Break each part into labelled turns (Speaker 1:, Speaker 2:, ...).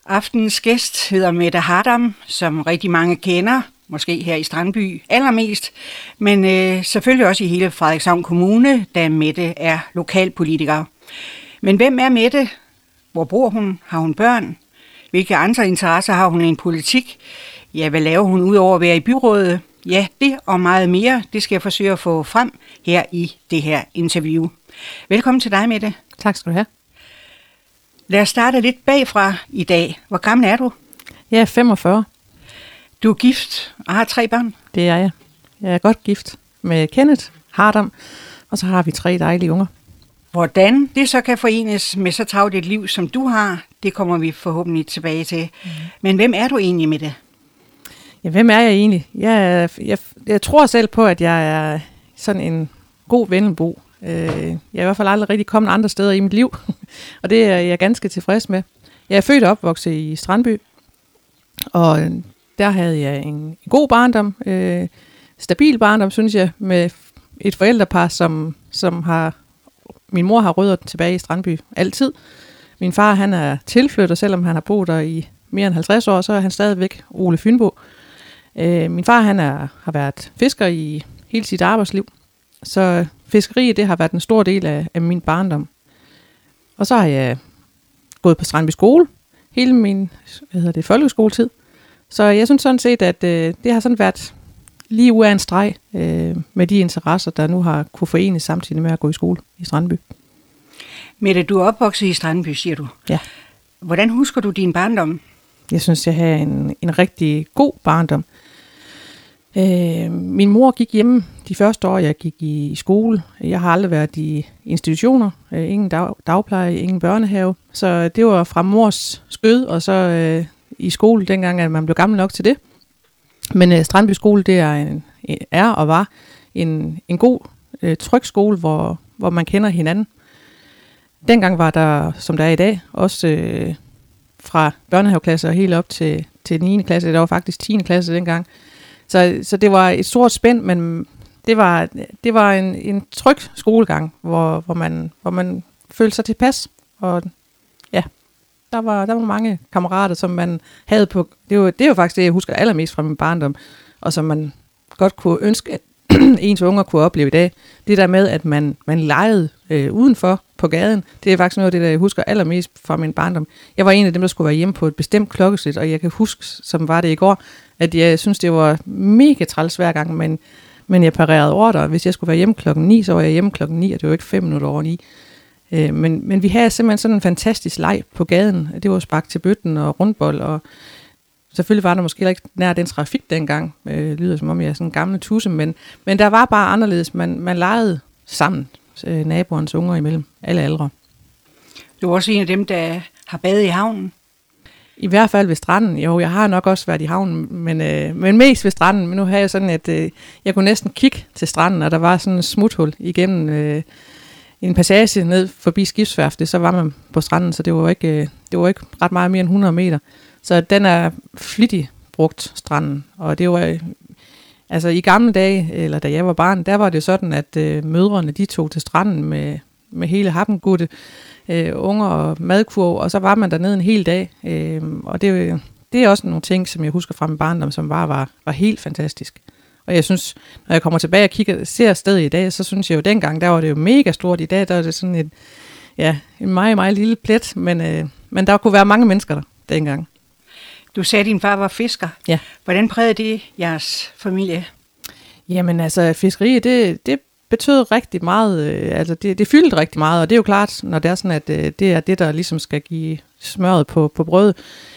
Speaker 1: Aftenens gæst hedder Mette Hardam, som rigtig mange kender, måske her i Strandby allermest, men selvfølgelig også i hele Frederikshavn Kommune, da Mette er lokalpolitiker. Men hvem er Mette? Hvor bor hun? Har hun børn? Hvilke andre interesser har hun i en politik? Ja, hvad laver hun udover at være i byrådet? Ja, det og meget mere, det skal jeg forsøge at få frem her i det her interview. Velkommen til dig, Mette.
Speaker 2: Tak skal du have.
Speaker 1: Lad os starte lidt bagfra i dag. Hvor gammel er du?
Speaker 2: Jeg er 45.
Speaker 1: Du er gift og har 3 børn?
Speaker 2: Det er jeg. Jeg er godt gift med Kenneth Hardam, og så har vi 3 dejlige unger.
Speaker 1: Hvordan det så kan forenes med så travlt et liv, som du har, det kommer vi forhåbentlig tilbage til. Men hvem er du egentlig, Mette?
Speaker 2: Ja, hvem er jeg egentlig? Jeg tror selv på, at jeg er sådan en god vennebo. Jeg er i hvert fald aldrig rigtig kommet andre steder i mit liv, og det er jeg ganske tilfreds med. Jeg er født og opvokset i Strandby, og der havde jeg en god barndom, stabil barndom, synes jeg, med et forældrepar, som har... Min mor har rødder tilbage i Strandby altid. Min far, han er tilflytter, selvom han har boet der i mere end 50 år, så er han stadigvæk Ole Fynbo. Min far, han har været fisker i hele sit arbejdsliv, så fiskeriet, det har været en stor del af min barndom. Og så har jeg gået på Strandby skole hele min folkeskoletid. Så jeg synes sådan set, at det har sådan været lige ud af en streg med de interesser, der nu har kunne forenes samtidig med at gå i skole i Strandby.
Speaker 1: Mette, du er opvokset i Strandby, siger du.
Speaker 2: Ja.
Speaker 1: Hvordan husker du din barndom?
Speaker 2: Jeg synes, jeg havde en rigtig god barndom. Min mor gik hjemme de første år, jeg gik i skole. Jeg har aldrig været i institutioner. Ingen dagpleje, ingen børnehave. Så det var fra mors skød, og så i skole, dengang at man blev gammel nok til det. Men Strandby skole, det er og var en god, tryg skole, hvor man kender hinanden. Dengang var der, som der er i dag, også fra børnehaveklasse og helt op til 9. klasse. Der var faktisk 10. klasse dengang. Så det var et stort spænd, men det var en tryg skolegang, hvor man følte sig tilpas. Og ja, der var mange kammerater, som man havde på... Det er jo faktisk det, jeg husker allermest fra min barndom, og som man godt kunne ønske, at ens unger kunne opleve i dag. Det der med, at man legede udenfor på gaden, det er faktisk noget af det, der jeg husker allermest fra min barndom. Jeg var en af dem, der skulle være hjemme på et bestemt klokkeslæt, og jeg kan huske, som var det i går, at jeg synes, det var mega træls hver gang, men jeg parerede ordre. Hvis jeg skulle være hjemme klokken 9, så var jeg hjemme klokken 9, og det var ikke 5 minutter over 9. Men vi havde simpelthen sådan en fantastisk leg på gaden. Det var spark til bøtten og rundbold, og selvfølgelig var der måske ikke nær den trafik dengang. Lyder som om jeg er sådan en gammel tusse, men der var bare anderledes. Man legede sammen, naboernes unger imellem, alle aldre. Du er også en af dem, der har badet i havnen? I hvert fald ved stranden. Jo, jeg har nok også været i havnen, men mest ved stranden. Men nu har jeg sådan, at jeg kunne næsten kigge til stranden, og der var sådan et smuthul igennem en passage ned forbi skibsværftet, så var man på stranden, så det var ikke ret meget mere end 100 meter. Så den er flittigt brugt, stranden. Og det var, altså i gamle dage, eller da jeg var barn, der var det sådan, at mødrene, de tog til stranden med hele happengudde, unger og madkurv, og så var man dernede en hel dag. Og det er også nogle ting, som jeg husker fra min barndom, som var helt fantastisk. Og jeg synes, når jeg kommer tilbage og ser stedet i dag, så synes jeg jo dengang, der var det jo mega stort. I dag, der var det sådan en meget, meget lille plet, men der kunne være mange mennesker der dengang.
Speaker 1: Du sagde, at din far var fisker.
Speaker 2: Ja.
Speaker 1: Hvordan prægede det jeres familie?
Speaker 2: Jamen altså, fiskeri, det betød rigtig meget. Altså, det fyldte rigtig meget, og det er jo klart, når det er sådan, at det er det, der ligesom skal give smøret på brødet.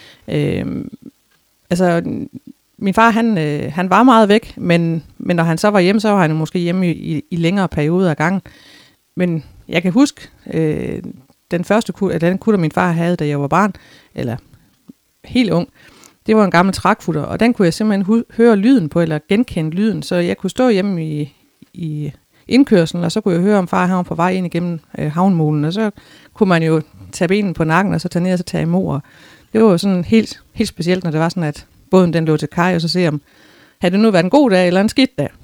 Speaker 2: Altså, min far, han var meget væk, men når han så var hjemme, så var han måske hjemme i længere perioder af gangen. Men jeg kan huske, den kutter, min far havde, da jeg var barn, eller helt ung, det var en gammel trækfutter, og den kunne jeg simpelthen høre lyden på, eller genkende lyden, så jeg kunne stå hjemme i indkørslen, og så kunne jeg høre, om far var på vej ind igennem havnmolen, og så kunne man jo tage benen på nakken, og så tage ned og så tage imod, og det var jo sådan helt specielt, når det var sådan, at båden den lå til kaj, og så se om, havde det nu været en god dag, eller en skidt dag.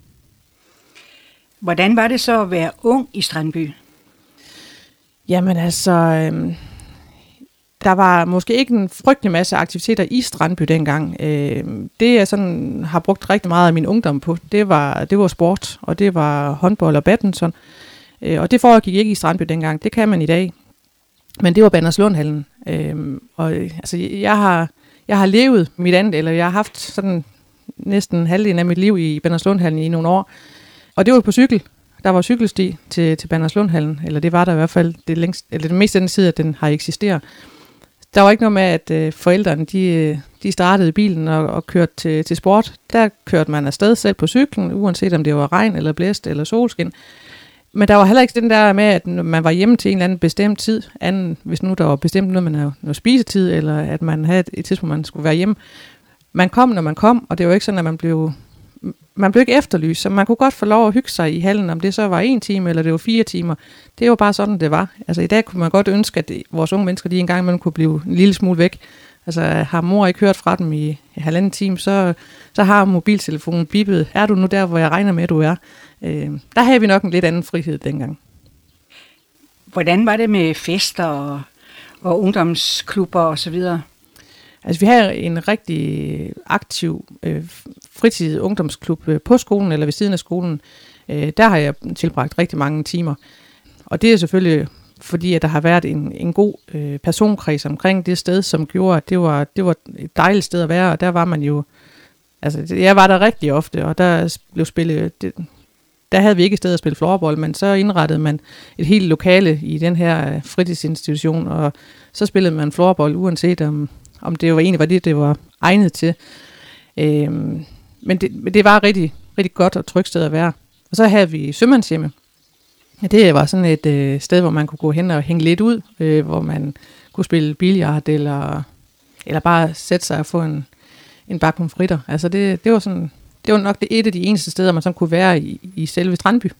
Speaker 1: Hvordan var det så at være ung i Strandby?
Speaker 2: Jamen altså, Der var måske ikke en frygtelig masse aktiviteter i Strandby dengang. Det jeg sådan har brugt rigtig meget af min ungdom på, det var sport, og det var håndbold og badminton. Og det foregik ikke i Strandby dengang, det kan man i dag. Men det var Banderslundhallen. Altså jeg har levet mit andet, eller jeg har haft sådan næsten halvdelen af mit liv i Banderslundhallen i nogle år. Og det var på cykel. Der var cykelsti til Banderslundhallen, eller det var der i hvert fald det meste af den tid, at den har eksisteret. Der var ikke noget med, at forældrene de startede bilen og kørte til sport. Der kørte man afsted selv på cyklen, uanset om det var regn eller blæst eller solskin. Men der var heller ikke den der med, at man var hjemme til en eller anden bestemt tid, anden, hvis nu der var bestemt noget med noget spisetid, eller at man havde et tidspunkt, man skulle være hjemme. Man kom, når man kom, og det var ikke sådan, at man blev ikke efterlyst, så man kunne godt få lov at hygge sig i hallen, om det så var 1 time, eller det var 4 timer. Det var bare sådan, det var. Altså i dag kunne man godt ønske, at vores unge mennesker, de en gang imellem kunne blive en lille smule væk. Altså har mor ikke hørt fra dem i 1,5 time, så har mobiltelefonen bippet. Er du nu der, hvor jeg regner med, at du er? Der havde vi nok en lidt anden frihed dengang.
Speaker 1: Hvordan var det med fester og ungdomsklubber og så videre?
Speaker 2: Altså vi har en rigtig aktiv fritid ungdomsklub på skolen eller ved siden af skolen. Der har jeg tilbragt rigtig mange timer. Og det er selvfølgelig fordi, at der har været en god personkreds omkring det sted, som gjorde, at det var et dejligt sted at være. Og der var man jo, altså jeg var der rigtig ofte, og der blev spillet, der havde vi ikke et sted at spille floorball, men så indrettede man et helt lokale i den her fritidsinstitution, og så spillede man floorball, uanset om det var egentlig var det var egnet til. Men det var rigtig, rigtig godt og trygt sted at være. Og så havde vi sømandshjemme. Ja, det var sådan et sted, hvor man kunne gå hen og hænge lidt ud, hvor man kunne spille billard eller bare sætte sig og få en bakke pomfritter. Altså det var sådan, det var nok et af de eneste steder, man sådan kunne være i selve Strandby.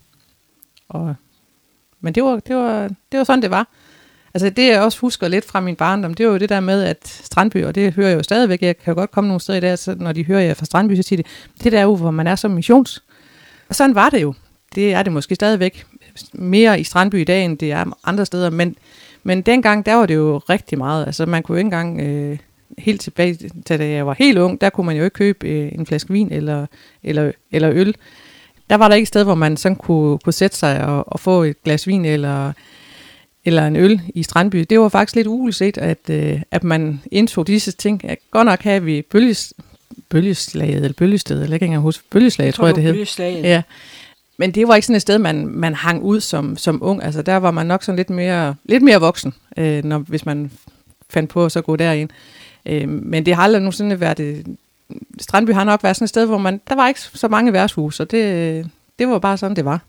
Speaker 2: Men det var sådan, det var. Altså det, jeg også husker lidt fra min barndom, det var jo det der med, at Strandby, og det hører jeg jo stadigvæk, jeg kan jo godt komme nogle steder i dag, så når de hører jeg fra Strandby, så siger det der er jo, hvor man er som missions. Og sådan var det jo. Det er det måske stadigvæk mere i Strandby i dag, end det er andre steder, men dengang, der var det jo rigtig meget. Altså man kunne jo ikke engang, helt tilbage til da jeg var helt ung, der kunne man jo ikke købe en flaske vin eller øl. Der var der ikke et sted, hvor man sådan kunne sætte sig og få et glas vin eller en øl i Strandby. Det var faktisk lidt uheldigt, at man indtog disse ting. Godt nok havde vi bølgeslaget, eller bølgested, eller ikke engang huske bølgeslaget, tror jeg det hed.
Speaker 1: Bølgeslaget.
Speaker 2: Ja. Men det var ikke sådan et sted, man hang ud som ung. Altså der var man nok sådan lidt mere voksen, hvis man fandt på at så gå derind. Men det har aldrig nogensinde været Strandby har nok været sådan et sted, hvor der var ikke så mange værtshus, og det var bare sådan, det var.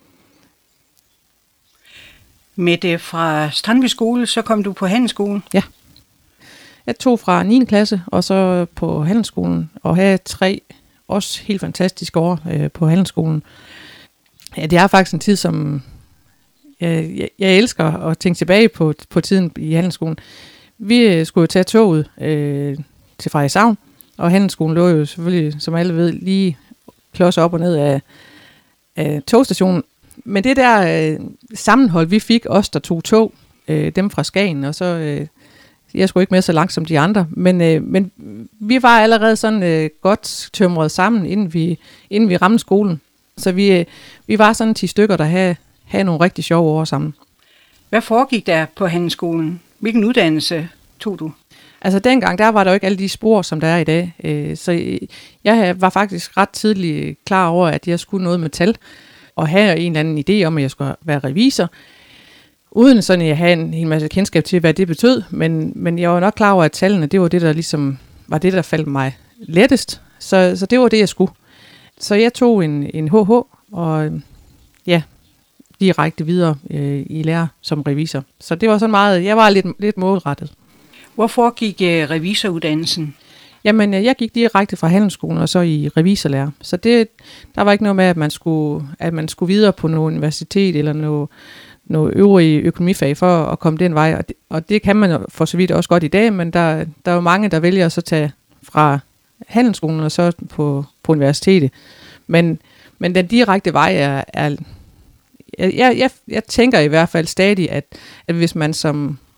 Speaker 1: Mette, fra Strandby skole, så kom du på handelsskolen?
Speaker 2: Ja. Jeg tog fra 9. klasse, og så på handelsskolen, og havde 3 også helt fantastiske år på handelsskolen. Ja, det er faktisk en tid, som jeg elsker at tænke tilbage på tiden i handelsskolen. Vi skulle jo tage toget til Frederikshavn, og handelsskolen lå jo selvfølgelig, som alle ved, lige klods op og ned af togstationen. Men det der sammenhold, vi fik, os der tog tog, dem fra Skagen, og så, jeg skulle ikke med så langt som de andre, men vi var allerede sådan godt tømret sammen, inden vi ramte skolen. Så vi var sådan 10 stykker, der havde nogle rigtig sjove år sammen.
Speaker 1: Hvad foregik der på handelsskolen? Hvilken uddannelse tog du?
Speaker 2: Altså dengang, der var der jo ikke alle de spor, som der er i dag. Så jeg var faktisk ret tidligt klar over, at jeg skulle noget med tal, og have en eller anden idé om, at jeg skulle være revisor, uden sådan at jeg havde en hel masse kendskab til, hvad det betød. Men jeg var nok klar over, at tallene, det var det, der ligesom var det, der faldt mig lettest. Så det var det, jeg skulle. Så jeg tog en HH, og ja, direkte videre i lære som revisor. Så det var sådan meget, jeg var lidt målrettet.
Speaker 1: Hvor foregik revisoruddannelsen?
Speaker 2: Jamen, jeg gik direkte fra handelsskolen og så i revisorlære. Så der var ikke noget med, at man skulle videre på noget universitet eller noget øvrige økonomifag for at komme den vej. Og det kan man for så vidt også godt i dag, men der er jo mange, der vælger at så tage fra handelsskolen og så på universitetet. Men den direkte vej er jeg tænker i hvert fald stadig, at hvis man som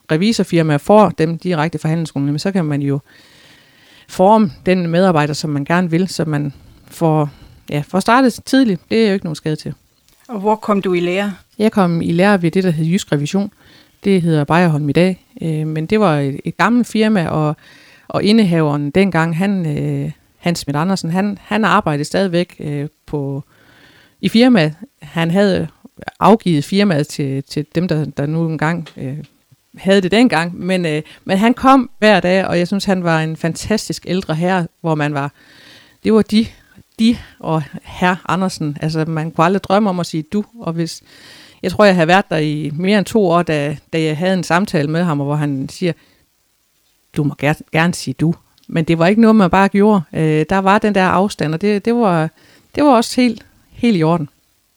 Speaker 2: revisorfirmaer får dem direkte fra handelsskolen, så kan man jo forme den medarbejder, som man gerne vil, så man får startet tidligt. Det er jo ikke nogen skade til.
Speaker 1: Og hvor kom du i lære?
Speaker 2: Jeg kom i lære ved det, der hedder Jysk Revision. Det hedder Bejerholm i dag. Men det var et gammelt firma, og indehaveren dengang, Hans Schmidt Andersen, han arbejdede stadigvæk i firmaet. Han havde afgivet firmaet til dem, der nu engang havde det dengang. Men han kom hver dag, og jeg synes, han var en fantastisk ældre herre, hvor man var... Det var de og herr Andersen. Altså, man kunne aldrig drømme om at sige du. Og jeg tror, jeg havde været der i mere end 2 år, da jeg havde en samtale med ham, hvor han siger, du må gerne sige du. Men det var ikke noget, man bare gjorde. Der var den der afstand, og det var også helt i orden.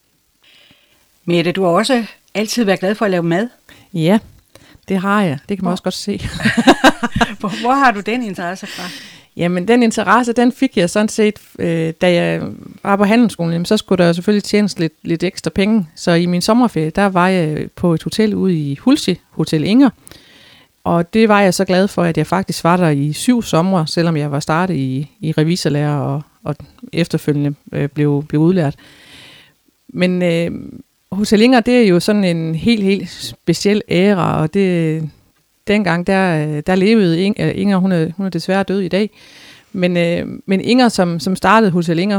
Speaker 1: Mette, du har også altid været glad for at lave mad.
Speaker 2: Ja, det har jeg. Det kan man også godt se.
Speaker 1: Hvor har du den interesse fra?
Speaker 2: Jamen, den interesse, den fik jeg sådan set, da jeg var på handelsskolen, så skulle der selvfølgelig tjenes lidt ekstra penge. Så i min sommerferie, der var jeg på et hotel ude i Hulsi, Hotel Inger. Og det var jeg så glad for, at jeg faktisk var der i 7 somre, selvom jeg var startet i revisorlærer og efterfølgende blev udlært. Men Hotel Inger, det er jo sådan en helt speciel æra, og dengang, der levede Inger, hun er desværre død i dag, men Inger, som startede Hotel Inger,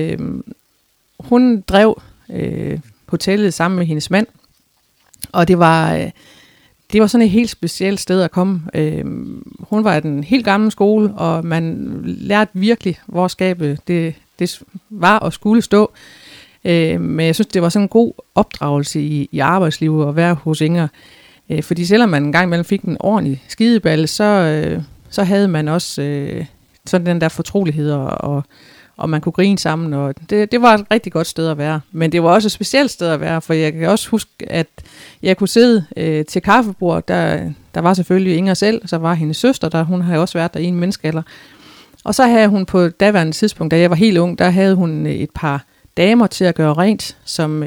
Speaker 2: hun drev hotellet sammen med hendes mand, og det var sådan et helt specielt sted at komme. Hun var i den helt gamle skole, og man lærte virkelig, hvor skabet det var og skulle stå. Men jeg synes, det var sådan en god opdragelse i arbejdslivet at være hos Inger. Fordi selvom man en gang imellem fik en ordentlig skideball, så havde man også sådan den der fortrolighed, og man kunne grine sammen. Og det var et rigtig godt sted at være. Men det var også et specielt sted at være, for jeg kan også huske, at jeg kunne sidde til kaffebord. Der var selvfølgelig Inger selv, så var hendes søster, hun havde også været der i en menneskealder. Og så havde hun på daværende tidspunkt, da jeg var helt ung, der havde hun et par damer til at gøre rent, som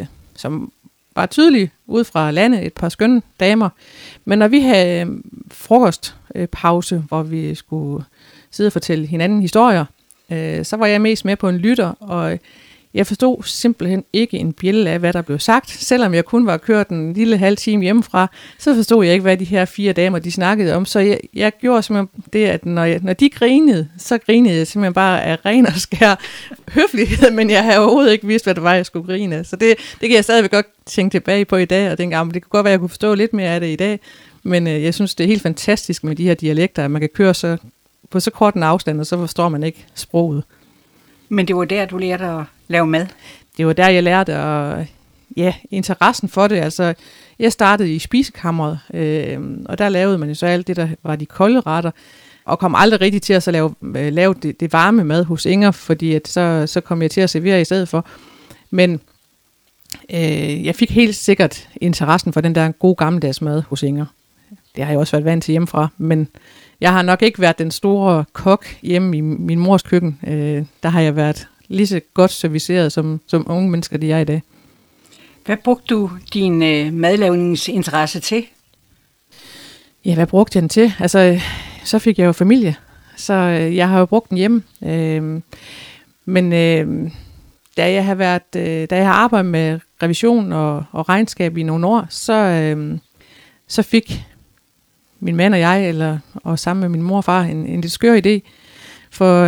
Speaker 2: var tydeligt ude fra landet, et par skønne damer. Men når vi havde frokostpause, hvor vi skulle sidde og fortælle hinanden historier, så var jeg mest med på en lytter, og jeg forstod simpelthen ikke en bjælde af, hvad der blev sagt. Selvom jeg kun var kørt en lille halv time hjemmefra, så forstod jeg ikke, hvad de her 4 damer, de snakkede om. Så jeg gjorde simpelthen det, at når de grinede, så grinede jeg simpelthen bare af ren og skær høflighed, men jeg havde overhovedet ikke vidst, hvad det var, jeg skulle grine af. Så det kan jeg stadigvæk godt tænke tilbage på i dag, og dengang. Det kunne godt være, at jeg kunne forstå lidt mere af det i dag, men jeg synes, det er helt fantastisk med de her dialekter, at man kan køre på så kort en afstand, og så forstår man ikke sproget. Men
Speaker 1: det var der, du lærte at lave mad?
Speaker 2: Det var der, jeg lærte, og interessen for det. Altså, jeg startede i spisekammeret, og der lavede man jo så alt det, der var de kolde retter, og kom aldrig rigtig til at lave det varme mad hos Inger, fordi at så kom jeg til at servere i stedet for. Men jeg fik helt sikkert interessen for den der gode gammeldags mad hos Inger. Det har jeg også været vant til hjemmefra, men jeg har nok ikke været den store kok hjemme i min mors køkken. Der har jeg været lige så godt serviceret, som unge mennesker, de er i dag.
Speaker 1: Hvad brugte du din madlavningsinteresse til?
Speaker 2: Ja, hvad brugte jeg den til? Altså, så fik jeg jo familie, så jeg har jo brugt den hjemme. Men da jeg har arbejdet med revision og regnskab i nogle år, så fik min mand og jeg, og sammen med min mor og far, en lidt skør idé. For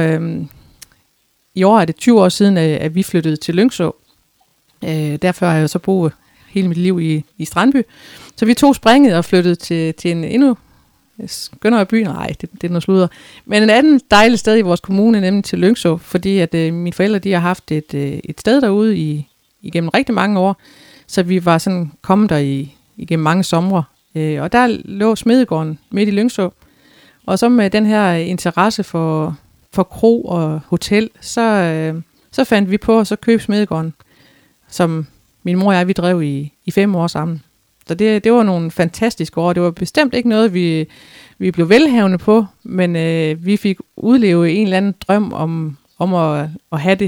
Speaker 2: i år er det 20 år siden, at vi flyttede til Lyngså. Derfor har jeg så boet hele mit liv i Strandby. Så vi tog springet og flyttede til en endnu skønnere by. Nej, det er noget sludder. Men en anden dejlig sted i vores kommune, nemlig til Lyngså. Fordi at mine forældre, de har haft et sted derude igennem rigtig mange år. Så vi var sådan kommet der igennem mange somre. Og der lå Smedegården midt i Lyngså. Og så med den her interesse for kro og hotel, så fandt vi på at så købe Smedegården, som min mor og jeg, vi drev i 5 år sammen. Så det var nogle fantastiske år. Det var bestemt ikke noget, vi blev velhavende på, men vi fik udlevet en eller anden drøm om at have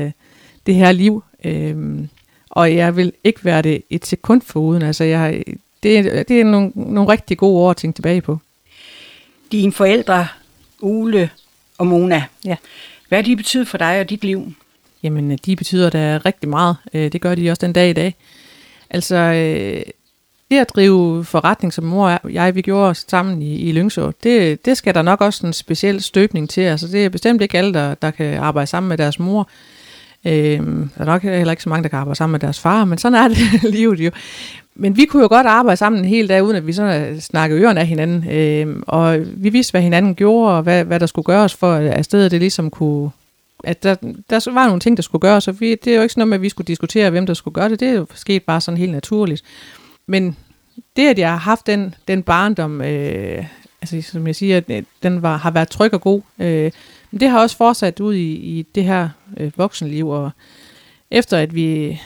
Speaker 2: det her liv. Og jeg vil ikke være det et sekund foruden. Altså det er nogle rigtig gode år at tænke tilbage på.
Speaker 1: Dine forældre, Ole og Mona,
Speaker 2: Ja.
Speaker 1: hvad har de betydet for dig og dit liv?
Speaker 2: Jamen, de betyder da rigtig meget. Det gør de også den dag i dag. Altså, det at drive forretning, som mor og jeg, vi gjorde sammen i Lyngså, det skal der nok også en speciel støbning til. Altså, det er bestemt ikke alle, der kan arbejde sammen med deres mor. Der er nok heller ikke så mange, der kan arbejde sammen med deres far, men sådan er det livet jo. Men vi kunne jo godt arbejde sammen en hel dag, uden at vi sådan snakkede ørerne af hinanden. Og vi vidste, hvad hinanden gjorde, og hvad der skulle gøres for, at stedet det ligesom kunne... At der var nogle ting, der skulle gøres, og det er jo ikke sådan noget med, at vi skulle diskutere, hvem der skulle gøre det. Det er jo sket bare sådan helt naturligt. Men det, at jeg har haft den barndom, altså som jeg siger, den har været tryg og god, men det har også fortsat ud i det her voksenliv, og efter at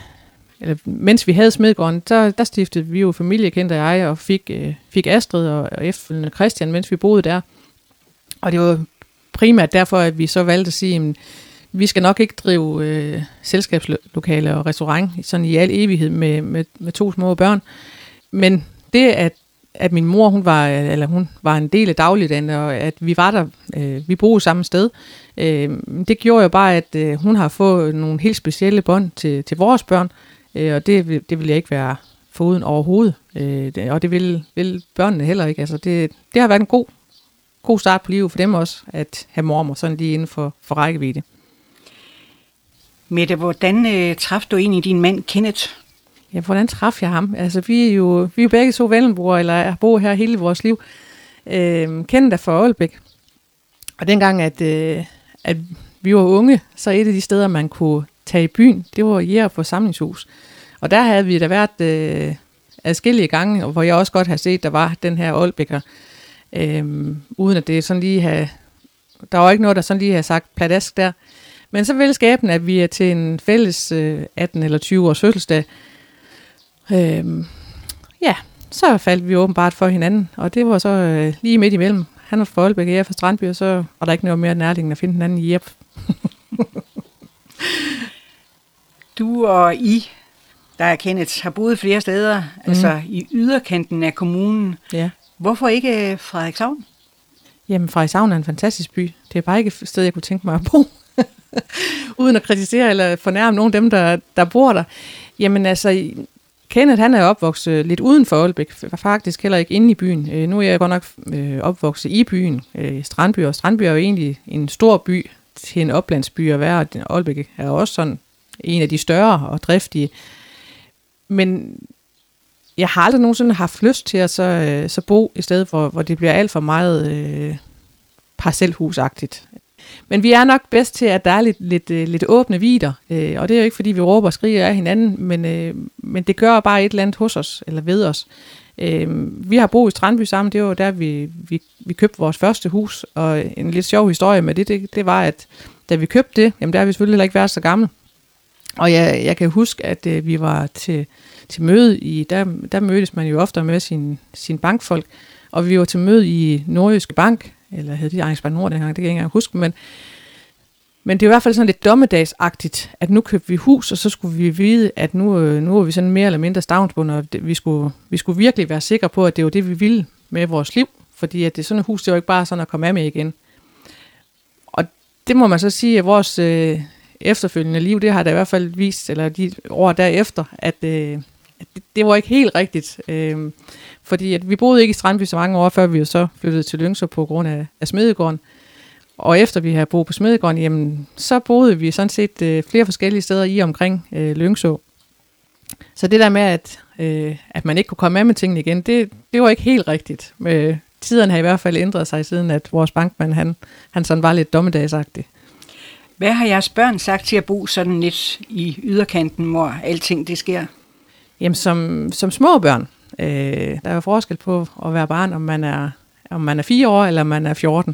Speaker 2: mens vi havde Smedegården, der stiftede vi jo familie, kendte jeg, og fik Astrid og efterfølgende Christian, mens vi boede der. Og det var primært derfor, at vi så valgte at sige, at vi skal nok ikke drive selskabslokale og restaurant sådan i al evighed med 2 små børn. Men det, at min mor, hun var en del af dagligdagen, og at vi var der, vi boede samme sted, det gjorde jo bare, at hun har fået nogle helt specielle bånd til vores børn, og det vil jeg ikke være foruden overhovedet. Og det vil børnene heller ikke. Altså det har været en god start på livet for dem også, at have mormor sådan lige inden for rækkevidde.
Speaker 1: Mette, hvordan traf du egentlig din mand Kenneth?
Speaker 2: Ja, hvordan traf jeg ham? Altså, vi er jo begge 2 vendelboer, eller har boet her hele vores liv. Kenneth er fra Aalbæk. Og dengang, at vi var unge, så et af de steder, man kunne tage i byen, det var Jerup Forsamlingshus. Og der havde vi da været adskillige gange, hvor jeg også godt havde set, der var den her Aalbæker. Uden at det sådan lige havde... Der var ikke noget, der sådan lige havde sagt pladask der. Men så ville skæbnen, at vi er til en fælles 18 eller 20 års fødselsdag. Så faldt vi åbenbart for hinanden, og det var så lige midt imellem. Han var fra Aalbæk, og jeg er fra Strandby, og så var der ikke noget mere nærliggende at finde hinanden i Jerup.
Speaker 1: Du og der er Kenneth, har boet flere steder, altså i yderkanten af kommunen.
Speaker 2: Ja.
Speaker 1: Hvorfor ikke Frederikshavn?
Speaker 2: Jamen, Frederikshavn er en fantastisk by. Det er bare ikke et sted, jeg kunne tænke mig at bo. Uden at kritisere eller fornærme nogen af dem, der bor der. Jamen altså, Kenneth, han er opvokset lidt uden for Aalbæk, faktisk heller ikke inde i byen. Nu er jeg godt nok opvokset i byen, Strandby, og Strandby er jo egentlig en stor by til en oplandsby at være, og Aalbæk er også sådan en af de større og driftige. Men jeg har aldrig nogensinde haft lyst til at så bo i stedet, hvor det bliver alt for meget parcelhusagtigt. Men vi er nok bedst til, at der er lidt åbne vidder, og det er jo ikke, fordi vi råber og skriger af hinanden, men det gør bare et eller andet hos os, eller ved os. Vi har boet i Strandby sammen, det var der, vi købte vores første hus, og en lidt sjov historie med det var, at da vi købte det, jamen der har vi selvfølgelig heller ikke været så gamle. Og jeg kan huske, at vi var til møde der mødtes man jo ofte med sin bankfolk, og vi var til møde i Nordjyske Bank, eller hed det Ejendomsbank Nord dengang, det kan jeg ikke engang huske, men det er i hvert fald sådan lidt dommedagsagtigt, at nu købte vi hus, og så skulle vi vide, at nu er vi sådan mere eller mindre stavnsbundet, og vi skulle virkelig være sikre på, at det var det, vi ville med vores liv, fordi at det sådan et hus, det var ikke bare sådan at komme af med igen. Og det må man så sige, at vores efterfølgende liv, det har da i hvert fald vist, eller de år derefter, at det var ikke helt rigtigt. Fordi at vi boede ikke i Strandby så mange år, før vi jo så flyttede til Lyngså på grund af Smedegården. Og efter vi havde boet på Smedegården, jamen, så boede vi sådan set flere forskellige steder i omkring Lyngså. Så det der med, at man ikke kunne komme af med tingene igen, det var ikke helt rigtigt. Tiderne har i hvert fald ændret sig, siden at vores bankmand, han sådan var lidt dommedagsagtig.
Speaker 1: Hvad har jeres børn sagt til at bo sådan lidt i yderkanten, hvor alting det sker?
Speaker 2: Jamen, som små børn, der er jo forskel på at være barn, om man er 4 år, eller om man er 14.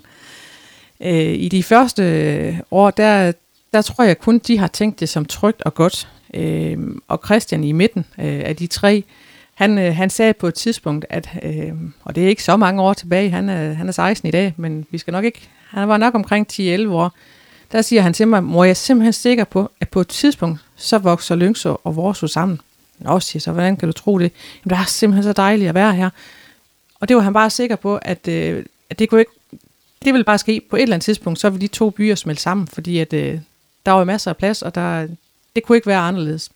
Speaker 2: I de første år, der tror jeg kun, de har tænkt det som trygt og godt. Og Christian i midten af de 3, han sagde på et tidspunkt, at, og det er ikke så mange år tilbage, han er 16 i dag, men han var nok omkring 10-11 år. Der siger han til mig, mor, jeg er simpelthen sikker på, at på et tidspunkt, så vokser Lyngså og vores sammen. Nå, siger så, hvordan kan du tro det? Jamen, det er simpelthen så dejligt at være her. Og det var han bare sikker på, at det kunne ikke, det ville bare ske på et eller andet tidspunkt, så ville de 2 byer smelte sammen, fordi at der var masser af plads, og det kunne ikke være anderledes.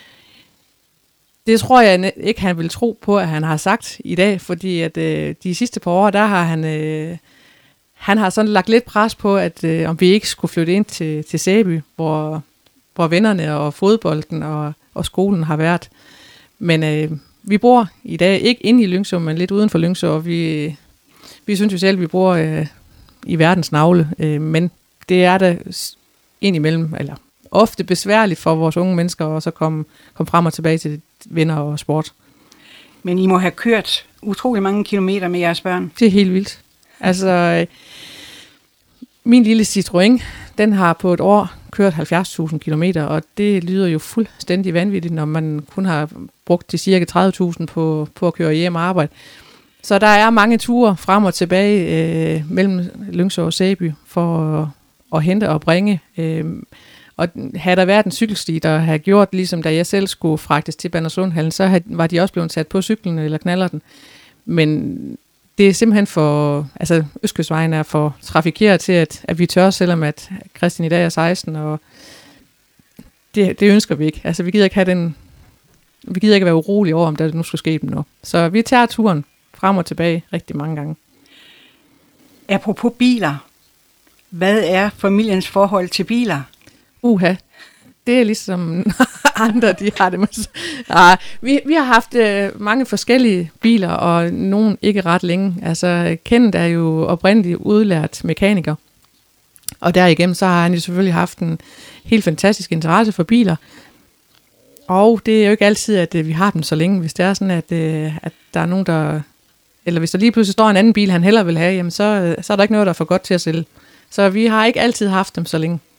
Speaker 2: Det tror jeg ikke, han vil tro på, at han har sagt i dag, fordi at de sidste par år, der har han har sådan lagt lidt pres på, at om vi ikke skulle flytte ind til Sæby, hvor vennerne og fodbolden og skolen har været. Men vi bor i dag ikke inde i Lyngså, men lidt uden for Lyngså, og vi synes jo selv, at vi bor i verdens navle, men det er da indimellem, eller ofte besværligt for vores unge mennesker at så komme frem og tilbage til venner og sport.
Speaker 1: Men I må have kørt utrolig mange kilometer med jeres børn.
Speaker 2: Det er helt vildt. Altså, min lille Citroën, den har på et år kørt 70.000 kilometer, og det lyder jo fuldstændig vanvittigt, når man kun har brugt de cirka 30.000 på at køre hjem og arbejde. Så der er mange ture frem og tilbage mellem Lyngså og Sæby for at hente og bringe. Og havde der været en cykelsti, der havde gjort, ligesom da jeg selv skulle fragtes til Bandersundhallen, så var de også blevet sat på cyklen eller knallerten. Men det er simpelthen Østkystvejen er for trafikeret til, at vi tør, selvom at Christian i dag er 16, og det ønsker vi ikke. Altså, vi gider ikke være urolige over, om der nu skulle ske dem noget. Så vi tager turen frem og tilbage rigtig mange gange.
Speaker 1: Apropos biler, hvad er familiens forhold til biler?
Speaker 2: Det er ligesom andre, de har det med. Vi har haft mange forskellige biler, og nogle ikke ret længe. Altså, Kenneth er jo oprindeligt udlært mekaniker, og derigennem så har han jo selvfølgelig haft en helt fantastisk interesse for biler. Og det er jo ikke altid, at vi har dem så længe. Hvis det er sådan, at der er nogen, eller hvis der lige pludselig står en anden bil, han hellere vil have, jamen så er der ikke noget, der er for godt til at sælge. Så vi har ikke altid haft dem så længe.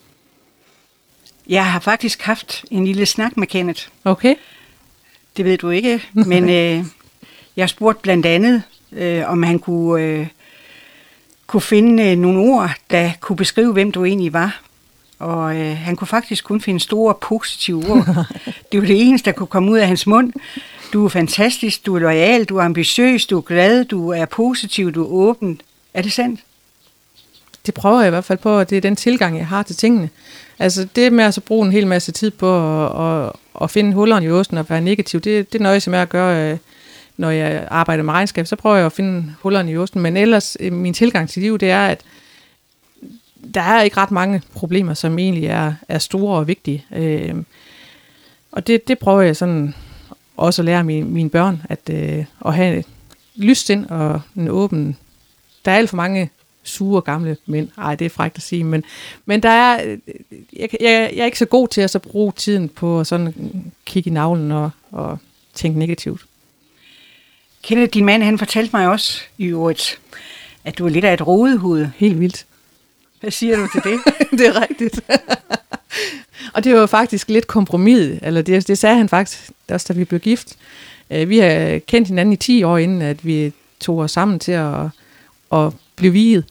Speaker 1: Jeg har faktisk haft en lille snak med Kenneth.
Speaker 2: Okay.
Speaker 1: Det ved du ikke, men jeg spurgte blandt andet, om han kunne finde nogle ord, der kunne beskrive, hvem du egentlig var. Og han kunne faktisk kun finde store positive ord. Det var det eneste, der kunne komme ud af hans mund. Du er fantastisk, du er loyal, du er ambitiøs, du er glad, du er positiv, du er åben. Er det sandt?
Speaker 2: Det prøver jeg i hvert fald på, og det er den tilgang, jeg har til tingene. Altså det med at bruge en hel masse tid på at finde hullerne i osten og være negativ, det nøjes jeg med at gøre, når jeg arbejder med regnskab. Så prøver jeg at finde hullerne i osten. Men ellers, min tilgang til livet, det er, at der er ikke ret mange problemer, som egentlig er store og vigtige. Og det prøver jeg sådan også at lære mine børn, at have lyst ind og en åben. Der er alt for mange sure gamle mænd. Ej, det er frækt at sige, men der er, jeg er ikke så god til at så bruge tiden på at sådan kigge i navlen og tænke negativt.
Speaker 1: Kenneth, din mand, han fortalte mig også i øvrigt, at du er lidt af et rodehoved.
Speaker 2: Helt vildt.
Speaker 1: Hvad siger du til det?
Speaker 2: Det er rigtigt. Og det var faktisk lidt kompromis, eller det sagde han faktisk, også da vi blev gift. Vi har kendt hinanden i 10 år, inden at vi tog os sammen til at blive viet.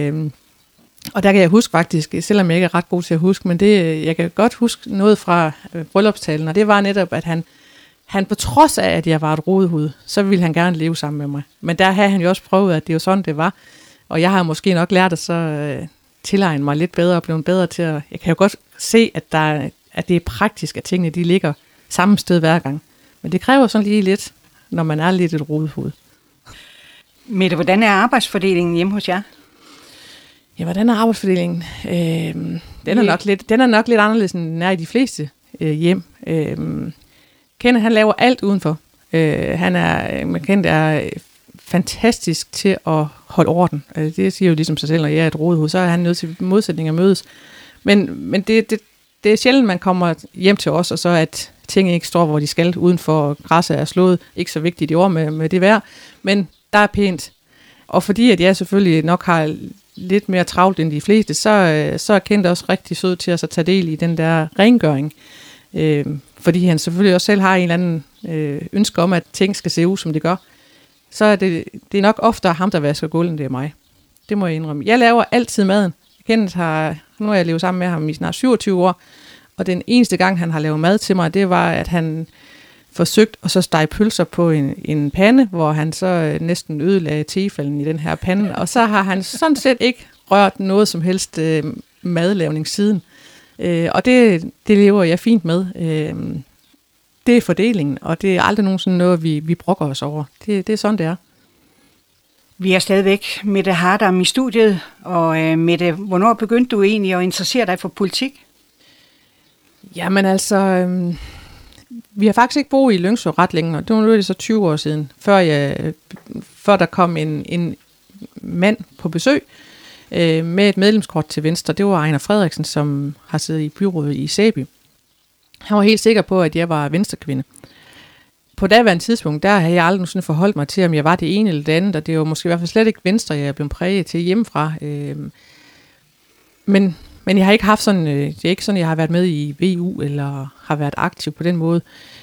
Speaker 2: Og der kan jeg huske faktisk, selvom jeg ikke er ret god til at huske, men jeg kan godt huske noget fra bryllupstalen, og det var netop, at han på trods af, at jeg var et rodehoved, så ville han gerne leve sammen med mig. Men der havde han jo også prøvet, at det jo sådan, det var. Og jeg har måske nok lært at så tilegne mig lidt bedre og blive bedre til at... Jeg kan jo godt se, at det er praktisk, at tingene de ligger samme sted hver gang. Men det kræver sådan lige lidt, når man er lidt et rodehoved.
Speaker 1: Mette, hvordan er arbejdsfordelingen hjemme hos jer?
Speaker 2: Ja, hvordan er arbejdsfordelingen? Den er nok lidt anderledes, end den er i de fleste hjem. Kenneth, han laver alt udenfor. Kenneth er fantastisk til at holde orden. Det siger jo ligesom sig selv, når jeg er et rodehoved, så er han nødt til modsætninger mødes. Men det er sjældent, man kommer hjem til os, og så at tingene ikke står, hvor de skal, udenfor, og græsset er slået. Ikke så vigtigt i år med det vejr, men der er pænt. Og fordi at jeg selvfølgelig nok har lidt mere travlt end de fleste, så er Kenneth også rigtig sød til at tage del i den der rengøring. Fordi han selvfølgelig også selv har en eller anden ønske om, at ting skal se ud, som det gør. Så er det er nok oftere ham, der vasker gulvet, end det er mig. Det må jeg indrømme. Jeg laver altid maden. Nu har jeg levet sammen med ham i snart 27 år, og den eneste gang, han har lavet mad til mig, det var, at han forsøgt at så stege pølser på en pande, hvor han så næsten ødelagde tegefælden i den her pande, og så har han sådan set ikke rørt noget som helst madlavning siden. Og det lever jeg fint med. Det er fordelingen, og det er aldrig nogensinde noget, vi brokker os over. Det er sådan, det er.
Speaker 1: Vi er stadigvæk Mette Hardam i studiet, og Mette, hvornår begyndte du egentlig at interessere dig for politik?
Speaker 2: Jamen altså, vi har faktisk ikke boet i Lyngså ret længe, og det var så 20 år siden, før der kom en mand på besøg med et medlemskort til Venstre. Det var Ejner Frederiksen, som har siddet i byrådet i Sæby. Han var helt sikker på, at jeg var venstrekvinde. På daværende tidspunkt, der havde jeg aldrig nogensinde forholdt mig til, om jeg var det ene eller det andet, og det var måske i hvert fald slet ikke Venstre, jeg blev præget til hjemmefra. Men jeg har ikke haft sådan, det er ikke sådan, jeg har været med i VU, eller har været aktiv på den måde.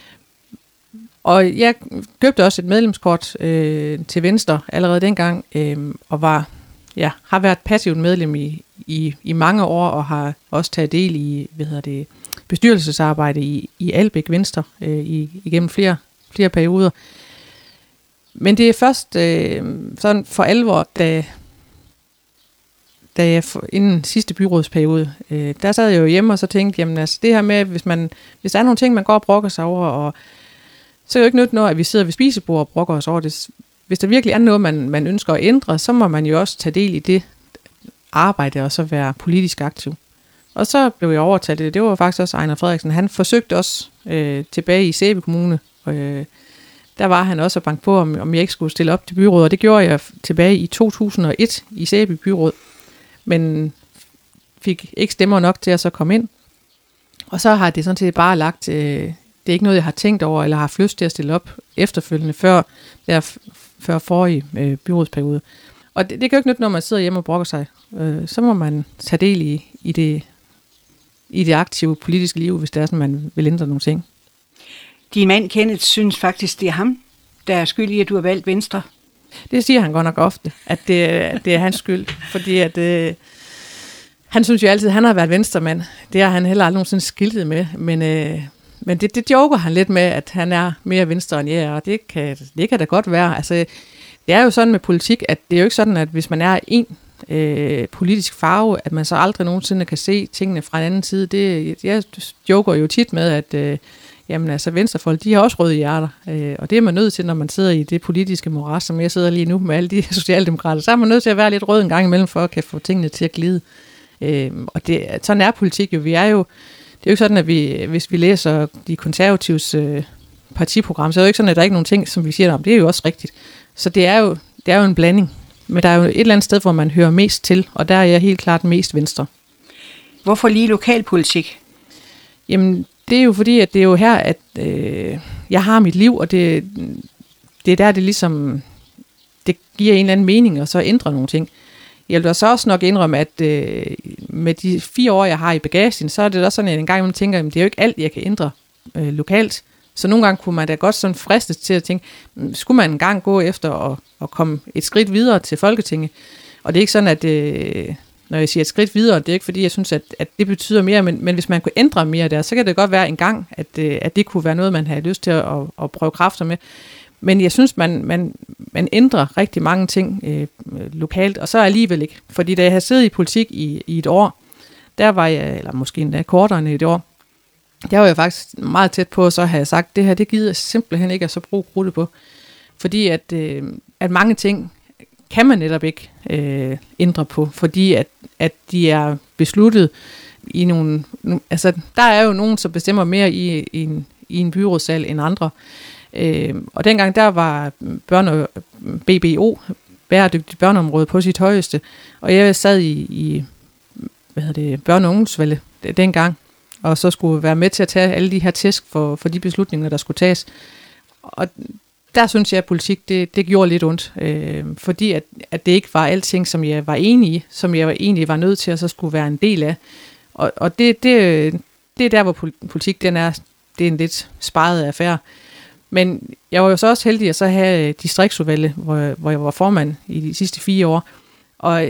Speaker 2: Og jeg købte også et medlemskort til Venstre allerede dengang, og har været passivt medlem i mange år, og har også taget del i, bestyrelsesarbejde i Albæk Venstre igennem flere perioder. Men det er først sådan for alvor, da jeg inden sidste byrådsperiode, der sad jeg jo hjemme og så tænkte, jamen altså det her med, hvis der er nogle ting, man går og brokker sig over, og så er det jo ikke nyt noget, at vi sidder ved spisebord og brokker os over det. Hvis der virkelig er noget, man ønsker at ændre, så må man jo også tage del i det arbejde og så være politisk aktiv. Og så blev jeg overtalt. Det var faktisk også Ejner Frederiksen. Han forsøgte også tilbage i Sæby Kommune. Der var han også at banke på, om jeg ikke skulle stille op til byrådet. Og det gjorde jeg tilbage i 2001 i Sæby Byråd. Men fik ikke stemmer nok til at så komme ind. Og så har det sådan set bare lagt... det er ikke noget, jeg har tænkt over, eller har haft lyst til at stille op efterfølgende, før forrige byrådsperiode. Og det kan jo ikke nytte, når man sidder hjemme og brokker sig. Så må man tage del i det aktive politiske liv, hvis det er sådan, man vil ændre nogle ting.
Speaker 1: Din mand Kenneth synes faktisk, det er ham, der er skyld i, at du har valgt Venstre.
Speaker 2: Det siger han godt nok ofte, at det er hans skyld, fordi at han synes jo altid, at han har været venstremand. Det har han heller aldrig nogensinde skiltet med, men det joker han lidt med, at han er mere venstre end jeg er, og det kan da godt være. Altså, det er jo sådan med politik, at det er jo ikke sådan, at hvis man er en politisk farve, at man så aldrig nogensinde kan se tingene fra en anden side. Jeg joker jo tit med, at jamen altså venstrefolk, de har også røde hjerter, og det er man nødt til, når man sidder i det politiske moras, som jeg sidder lige nu med alle de socialdemokrater, så er man nødt til at være lidt rød en gang imellem, for at kan få tingene til at glide. Og sådan er politik jo. Det er jo ikke sådan, at hvis vi læser de konservatives partiprogram, så er det jo ikke sådan, at der er ikke nogen ting, som vi siger, om det er jo også rigtigt. Så det er jo en blanding. Men der er jo et eller andet sted, hvor man hører mest til, og der er jeg helt klart mest venstre.
Speaker 1: Hvorfor lige lokalpolitik?
Speaker 2: Jamen, det er jo fordi, at det er jo her, at jeg har mit liv, og det er der, det ligesom, det giver en eller anden mening, og så ændrer nogle ting. Jeg vil så også nok indrømme, at med de 4 år, jeg har i bagagen, så er det også sådan, at en gang imellem tænker, at det er jo ikke alt, jeg kan ændre lokalt. Så nogle gange kunne man da godt sådan fristes til at tænke, skulle man en gang gå efter at komme et skridt videre til Folketinget? Og det er ikke sådan, at når jeg siger et skridt videre, det er ikke fordi, jeg synes, at det betyder mere, men hvis man kunne ændre mere der, så kan det godt være en gang, at det kunne være noget, man havde lyst til at prøve kræfter med. Men jeg synes, man ændrer rigtig mange ting lokalt, og så alligevel ikke. Fordi da jeg havde siddet i politik i et år, der var jeg, eller måske endda kortere end et år, der var jeg faktisk meget tæt på, så havde jeg sagt, det her, det gider jeg simpelthen ikke at så bruge krudtet på. Fordi at mange ting kan man netop ikke ændre på, fordi at de er besluttet i nogle... Altså, der er jo nogen, som bestemmer mere i en byrådssal end andre. Og dengang, der var BBO, bæredygtigt børneområde, på sit højeste, og jeg sad i børne- og ungdomsvalget dengang, og så skulle være med til at tage alle de her tæsk for de beslutninger, der skulle tages. Og der synes jeg, at politik, det gjorde lidt ondt, fordi at det ikke var alting, som jeg var enig i, som jeg egentlig var nødt til at så skulle være en del af. Og det er der, hvor politik, det er en lidt sparet affære. Men jeg var jo så også heldig at så have distriktsudvalget, hvor jeg var formand i de sidste 4 år. Og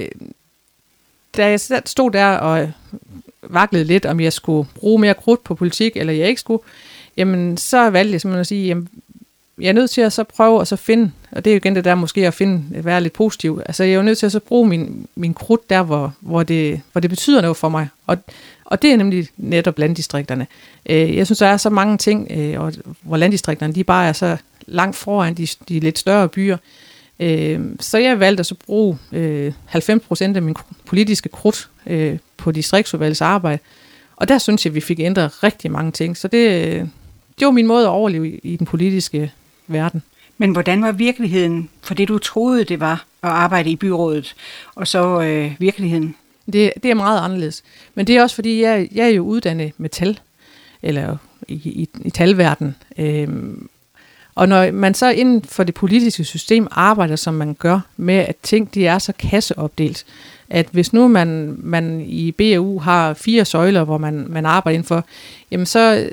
Speaker 2: da jeg stod der og vaklede lidt, om jeg skulle bruge mere krudt på politik, eller jeg ikke skulle, jamen så valgte jeg simpelthen at sige, jamen, jeg er nødt til at så prøve at så finde, og det er jo igen det der måske at være lidt positiv. Altså jeg er jo nødt til at så bruge min krudt der, hvor det betyder noget for mig. Og det er nemlig netop landdistrikterne. Jeg synes, der er så mange ting, hvor landdistrikterne de bare er så langt foran de lidt større byer. Så jeg valgte at så bruge 90% af min politiske krudt på distriktsudvalgets arbejde. Og der synes jeg, vi fik ændret rigtig mange ting. Så det var min måde at overleve i den politiske verden.
Speaker 1: Men hvordan var virkeligheden for det, du troede, det var at arbejde i byrådet, og så virkeligheden?
Speaker 2: Det er meget anderledes. Men det er også fordi, jeg er jo uddannet med tal, eller i talverden. Og når man så inden for det politiske system arbejder, som man gør, med at ting de er så kasseopdelt, at hvis nu man i BAU har 4 søjler, hvor man arbejder indenfor, jamen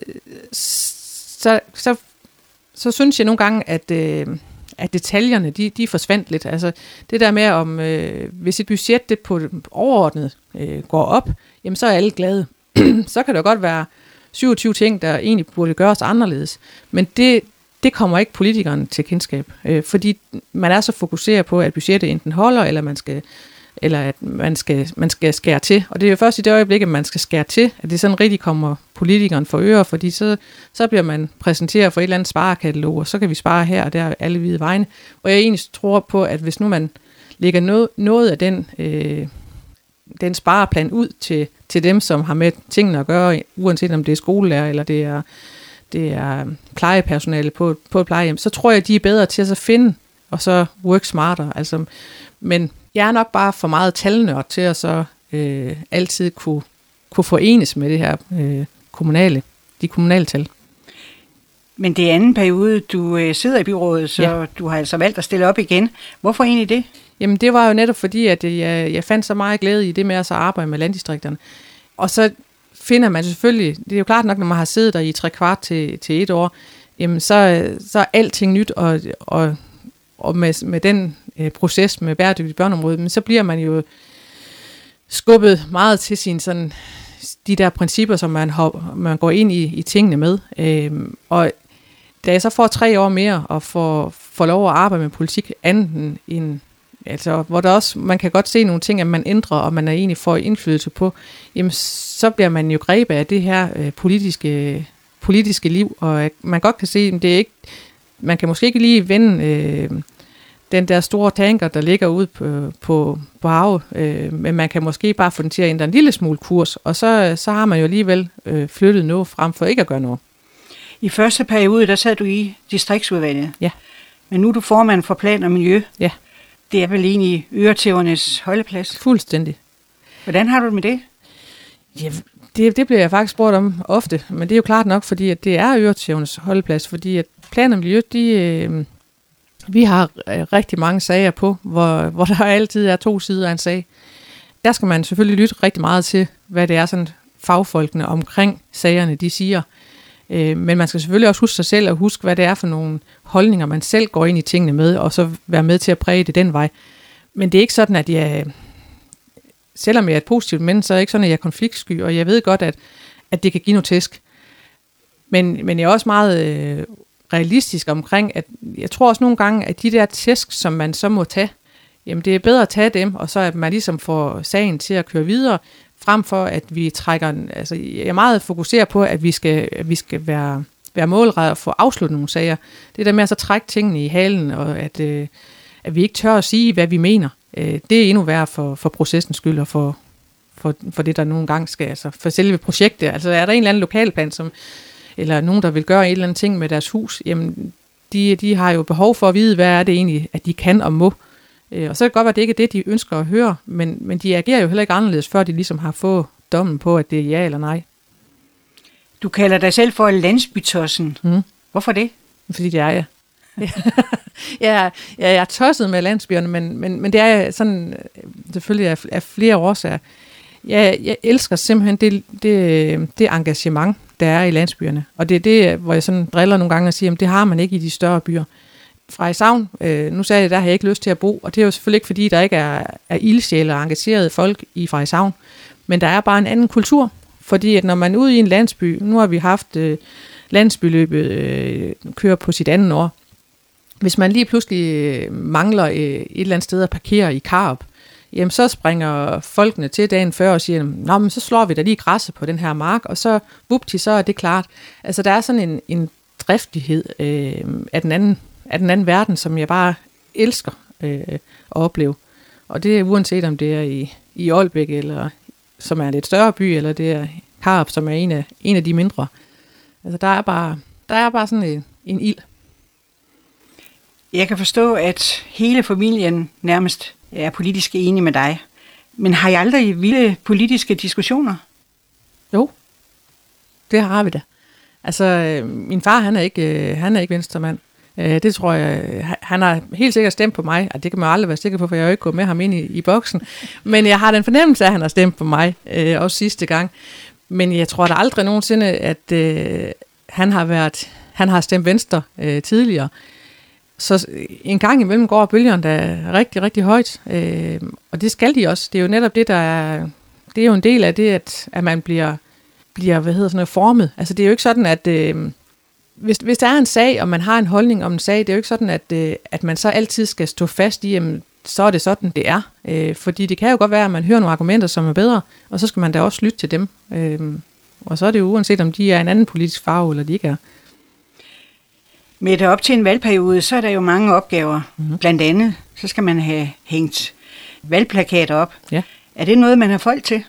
Speaker 2: så synes jeg nogle gange, at detaljerne, de forsvandt lidt. Altså det der med, om hvis et budget det på overordnet går op, jamen så er alle glade. Så kan der godt være 27 ting, der egentlig burde gøres anderledes. Men det kommer ikke politikerne til kendskab, fordi man er så fokuseret på, at budgettet enten holder, eller at man skal skære til. Og det er jo først i det øjeblik, at man skal skære til, at det sådan rigtig kommer politikeren for øre, fordi så bliver man præsenteret for et eller andet sparekatalog, og så kan vi spare her og der alle hvide vegne. Og jeg egentlig tror på, at hvis nu man lægger noget af den spareplan ud til dem, som har med tingene at gøre, uanset om det er skolelærer, eller det er plejepersonale på et plejehjem, så tror jeg, at de er bedre til at så finde, og så work smarter. Altså, men jeg er nok bare for meget talnørd til at så altid kunne forenes med det her de kommunale tal.
Speaker 1: Men det er anden periode, du sidder i byrådet, så du har altså valgt at stille op igen. Hvorfor egentlig det?
Speaker 2: Jamen det var jo netop fordi, at jeg fandt så meget glæde i det med at så arbejde med landdistrikterne. Og så finder man selvfølgelig, det er jo klart nok, når man har siddet der i 3/4 til 1 år, jamen så er alting nyt, og med den proces med bæredygtigt børneområde, men så bliver man jo skubbet meget til sin sådan de der principper, som man går ind i tingene med. Og da jeg så får 3 år mere og får lov at arbejde med politik anden end altså, hvor der også, man kan godt se nogle ting, at man ændrer, og man er egentlig får indflydelse på, jamen så bliver man jo grebet af det her politiske liv, og man godt kan se, at det er ikke, man kan måske ikke lige vende den der store tanker, der ligger ude på havet, men man kan måske bare få den til at ændre en lille smule kurs, og så har man jo alligevel flyttet noget frem for ikke at gøre noget.
Speaker 1: I første periode, der sad du i distriktsudvalget.
Speaker 2: Ja. Men
Speaker 1: nu er du formand for plan og miljø.
Speaker 2: Ja.
Speaker 1: Det er vel egentlig øretævernes holdeplads?
Speaker 2: Fuldstændig. Hvordan har du det med det? Ja, det bliver jeg faktisk spurgt om ofte, men det er jo klart nok, fordi at det er øretævernes holdeplads, fordi at plan og miljø, vi har rigtig mange sager på, hvor der altid er 2 sider af en sag. Der skal man selvfølgelig lytte rigtig meget til, hvad det er, sådan fagfolkene omkring sagerne, de siger. Men man skal selvfølgelig også huske sig selv og huske, hvad det er for nogle holdninger, man selv går ind i tingene med, og så være med til at præge det den vej. Men det er ikke sådan, at selvom jeg er et positivt menneske, så er det ikke sådan, at jeg er konfliktsky, og jeg ved godt, at det kan give noget tæsk. Men jeg er også meget realistisk omkring, at jeg tror også nogle gange, at de der tæsk, som man så må tage, jamen det er bedre at tage dem, og så at man ligesom får sagen til at køre videre, frem for at vi trækker, altså jeg er meget fokuseret på, at vi skal være målrettet og få afsluttet nogle sager. Det der med at så trække tingene i halen, og at vi ikke tør at sige, hvad vi mener, det er endnu værre for processens skyld, og for det, der nogle gange skal, altså for selve projektet. Altså er der en eller anden lokalplan, eller nogen, der vil gøre et eller andet ting med deres hus, jamen de har jo behov for at vide, hvad er det egentlig, at de kan og må. Og så kan det godt være, at det ikke er det, de ønsker at høre, men de agerer jo heller ikke anderledes, før de ligesom har fået dommen på, at det er ja eller nej.
Speaker 1: Du kalder dig selv for landsbytossen. Hvorfor det?
Speaker 2: Fordi det er jeg. Jeg er tosset med landsbyerne, men det er sådan selvfølgelig af flere årsager. Jeg elsker simpelthen det engagement, der er i landsbyerne. Og det er det, hvor jeg sådan driller nogle gange og siger, at det har man ikke i de større byer. Frederikshavn, nu sagde jeg, der har jeg ikke lyst til at bo, og det er jo selvfølgelig ikke, fordi der ikke er ildsjæle og engagerede folk i Frederikshavn, men der er bare en anden kultur, fordi at når man er ude i en landsby, nu har vi haft landsbyløbet kører på sit andet år. Hvis man lige pludselig mangler et eller andet sted at parkere i Karup, jamen så springer folkene til dagen før og siger, nå, men så slår vi da lige græsset på den her mark, og så vupti, så er det klart. Altså der er sådan en driftighed af den anden verden, som jeg bare elsker at opleve. Og det er uanset om det er i Ålbæk, eller som er en lidt større by, eller det er Karup, som er en af de mindre. Altså der er bare sådan en ild.
Speaker 1: Jeg kan forstå, at hele familien nærmest er politisk enig med dig. Men har I aldrig vilde politiske diskussioner?
Speaker 2: Jo, det har vi da. Altså, min far, han er ikke venstremand. Det tror jeg, han har helt sikkert stemt på mig, og det kan man aldrig være sikker på, for jeg har jo ikke gået med ham ind i boksen. Men jeg har den fornemmelse af, at han har stemt på mig, også sidste gang. Men jeg tror da aldrig nogensinde, at han har stemt venstre tidligere. Så en gang imellem går bølgerne da rigtig, rigtig højt, og det skal de også. Det er jo netop det, det er jo en del af det, at man bliver formet. Altså det er jo ikke sådan, at hvis der er en sag, og man har en holdning om en sag, det er jo ikke sådan, at man så altid skal stå fast i, jamen, så er det sådan, det er. Fordi det kan jo godt være, at man hører nogle argumenter, som er bedre, og så skal man da også lytte til dem. Og så er det jo uanset, om de er en anden politisk farve, eller de ikke er.
Speaker 1: Med det op til en valgperiode, så er der jo mange opgaver. Mm-hmm. Blandt andet, så skal man have hængt valgplakater op. Ja. Er det noget, man har folk til?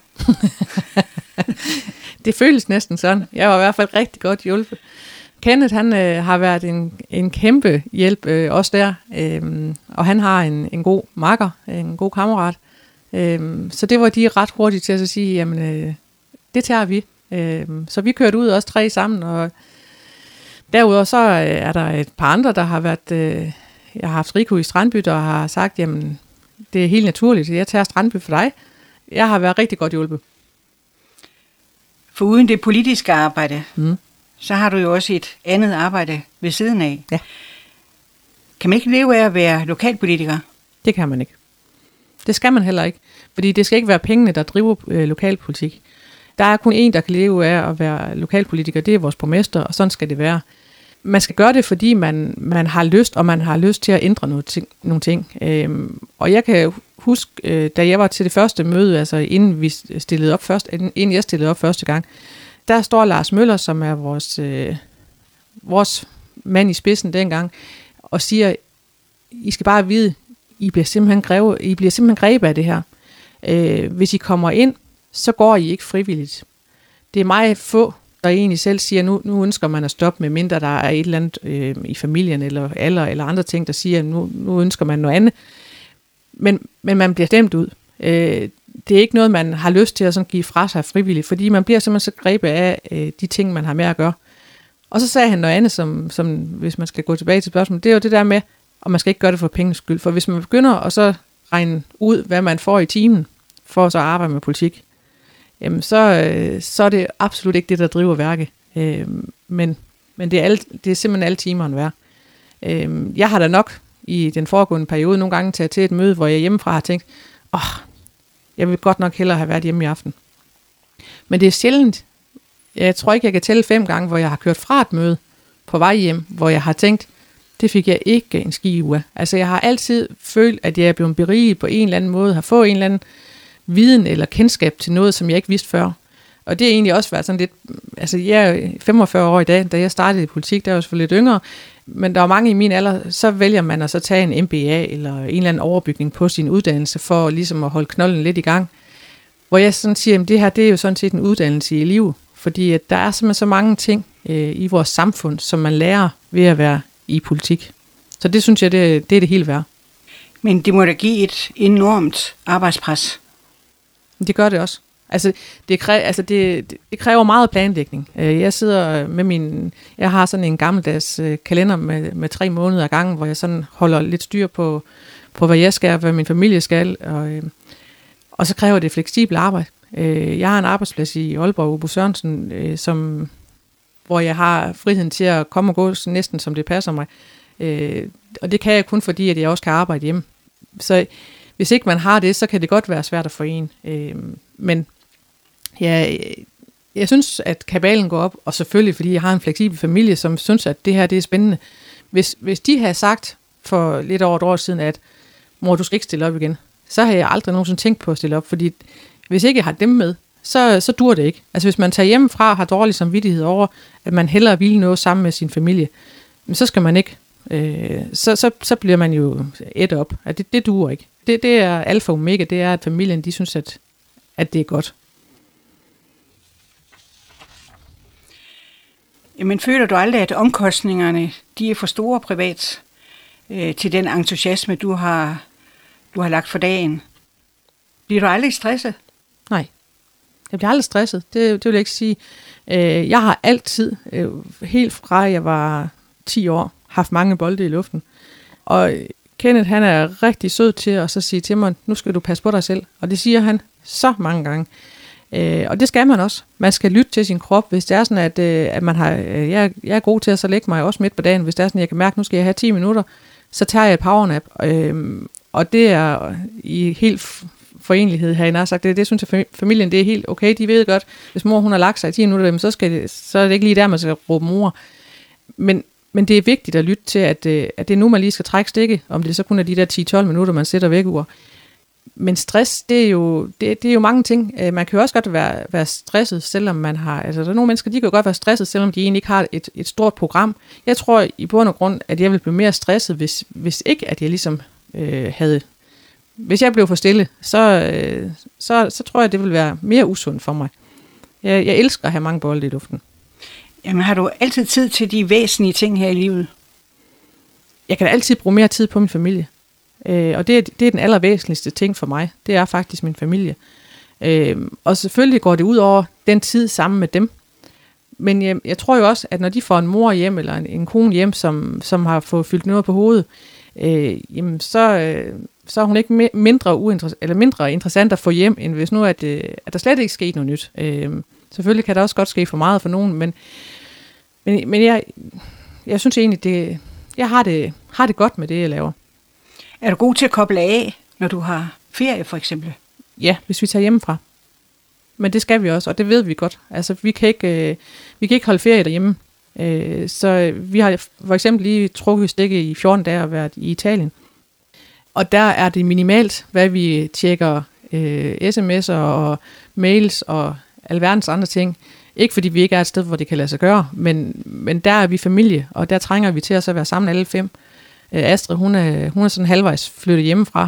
Speaker 2: Det føles næsten sådan. Jeg var i hvert fald rigtig godt hjulpet. Kenneth, han har været en kæmpe hjælp også der. Og han har en god makker, en god kammerat. Så det var de ret hurtigt til at sige, jamen, det tager vi. Så vi kørte ud også 3 sammen, og derudover så er der et par andre, der har været, jeg har haft Rico i Strandby, der har sagt, jamen, det er helt naturligt, jeg tager Strandby for dig. Jeg har været rigtig godt hjulpet.
Speaker 1: For uden det politiske arbejde, så har du jo også et andet arbejde ved siden af.
Speaker 2: Ja.
Speaker 1: Kan man ikke leve af at være lokalpolitiker?
Speaker 2: Det kan man ikke. Det skal man heller ikke, fordi det skal ikke være pengene, der driver lokalpolitik. Der er kun én, der kan leve af at være lokalpolitiker, det er vores borgmester, og sådan skal det være. Man skal gøre det, fordi man har lyst, og man har lyst til at ændre nogle ting. Og jeg kan huske, da jeg var til det første møde, altså inden jeg stillede op første gang, der står Lars Møller, som er vores mand i spidsen dengang, og siger, I skal bare vide, I bliver simpelthen grebet af det her. Hvis I kommer ind, så går I ikke frivilligt. Det er meget få, der egentlig selv siger, nu ønsker man at stoppe, med mindre der er et eller andet i familien, eller alder, eller andre ting, der siger, nu ønsker man noget andet. Men man bliver stemt ud. Det er ikke noget, man har lyst til at sådan give fra sig frivilligt, fordi man bliver simpelthen så grebet af de ting, man har med at gøre. Og så sagde han noget andet, som hvis man skal gå tilbage til spørgsmålet, det er jo det der med, og man skal ikke gøre det for penges skyld. For hvis man begynder at så regne ud, hvad man får i timen, for så at arbejde med politik, jamen så er det absolut ikke det, der driver værket. Men det er simpelthen alle timerne værd. Jeg har da nok i den foregående periode nogle gange taget til et møde, hvor jeg hjemmefra har tænkt, jeg vil godt nok hellere have været hjemme i aften. Men det er sjældent. Jeg tror ikke, jeg kan tælle 5 gange, hvor jeg har kørt fra et møde på vej hjem, hvor jeg har tænkt, det fik jeg ikke en ski af. Altså jeg har altid følt, at jeg er blevet beriget på en eller anden måde, har fået en eller anden viden eller kendskab til noget, som jeg ikke vidste før. Og det har egentlig også været sådan lidt, altså jeg er 45 år i dag, da jeg startede i politik, der var jeg selvfølgelig lidt yngre, men der var mange i min alder, så vælger man at så tage en MBA eller en eller anden overbygning på sin uddannelse, for ligesom at holde knolden lidt i gang. Hvor jeg sådan siger, at det her, det er jo sådan set en uddannelse i livet, fordi at der er simpelthen så mange ting i vores samfund, som man lærer ved at være i politik. Så det synes jeg, det er det hele værd.
Speaker 1: Men det må da give et enormt arbejdspres.
Speaker 2: Det gør det også. Altså, det kræver meget planlægning. Jeg sidder med jeg har sådan en gammeldags kalender med 3 måneder ad gangen, hvor jeg sådan holder lidt styr på hvad jeg skal, og hvad min familie skal, og så kræver det fleksibelt arbejde. Jeg har en arbejdsplads i Aalborg, Ubo Sørensen, hvor jeg har friheden til at komme og gå næsten som det passer mig. Og det kan jeg kun fordi, at jeg også kan arbejde hjemme. Så hvis ikke man har det, så kan det godt være svært at få en. Men Jeg synes, at kabalen går op, og selvfølgelig, fordi jeg har en fleksibel familie, som synes, at det her det er spændende. Hvis de havde sagt for lidt over et år siden, at mor, du skal ikke stille op igen, så har jeg aldrig nogensinde tænkt på at stille op, fordi hvis ikke jeg har dem med, så dur det ikke. Altså hvis man tager hjemmefra og har dårlig samvittighed over, at man hellere vil noget sammen med sin familie, så skal man ikke. Så bliver man jo et op. Det duer ikke. Det er alfa og omega, det er, at familien de synes, at det er godt.
Speaker 1: Jamen føler du aldrig, at omkostningerne de er for store privat til den entusiasme, du har lagt for dagen? Bliver du aldrig stresset?
Speaker 2: Nej, jeg bliver aldrig stresset. Det vil jeg ikke sige. Jeg har altid, helt fra jeg var 10 år, haft mange bolde i luften. Og Kenneth, han er rigtig sød til at så sige til mig, nu skal du passe på dig selv. Og det siger han så mange gange. Og det skal man også. Man skal lytte til sin krop, hvis det er sådan, at man har... Jeg er god til at så lægge mig også midt på dagen, hvis det er sådan, jeg kan mærke, nu skal jeg have 10 minutter, så tager jeg et powernap. Og det er i helt forenlighed herinde har sagt, det synes jeg familien, det er helt okay. De ved godt, hvis mor hun har lagt sig i 10 minutter, så er det ikke lige der, man skal råbe mor. Men det er vigtigt at lytte til, at det er nu, man lige skal trække stikket, om det så kun er de der 10-12 minutter, man sætter væk ur. Men stress, det er jo mange ting. Man kan jo også godt være stresset, selvom man har... Altså, der er nogle mennesker, de kan jo godt være stresset, selvom de egentlig ikke har et stort program. Jeg tror i bund og grund, at jeg ville blive mere stresset, hvis ikke, at jeg ligesom havde... Hvis jeg blev for stille, så tror jeg, det ville være mere usundt for mig. Jeg elsker at have mange bolde i luften.
Speaker 1: Jamen, har du altid tid til de væsentlige ting her i livet?
Speaker 2: Jeg kan altid bruge mere tid på min familie. Og det er den allervæsentligste ting for mig. Det er faktisk min familie. Og selvfølgelig går det ud over den tid sammen med dem. Men jeg tror jo også, at når de får en mor hjem, eller en kone hjem, som har fået fyldt noget på hovedet, jamen så er hun ikke mindre interessant at få hjem, end hvis nu at der slet ikke sker noget nyt. Selvfølgelig kan der også godt ske for meget for nogen, men jeg synes egentlig, jeg har det godt med det, jeg laver.
Speaker 1: Er du god til at koble af, når du har ferie, for eksempel?
Speaker 2: Ja, hvis vi tager hjemmefra. Men det skal vi også, og det ved vi godt. Altså, vi kan ikke holde ferie derhjemme. Så vi har for eksempel lige trukket stikket i 14 dage og været i Italien. Og der er det minimalt, hvad vi tjekker sms'er og mails og alverdens andre ting. Ikke fordi vi ikke er et sted, hvor det kan lade sig gøre, men der er vi familie, og der trænger vi til at så være sammen alle 5. Astrid, hun er sådan halvvejs flyttet hjemmefra.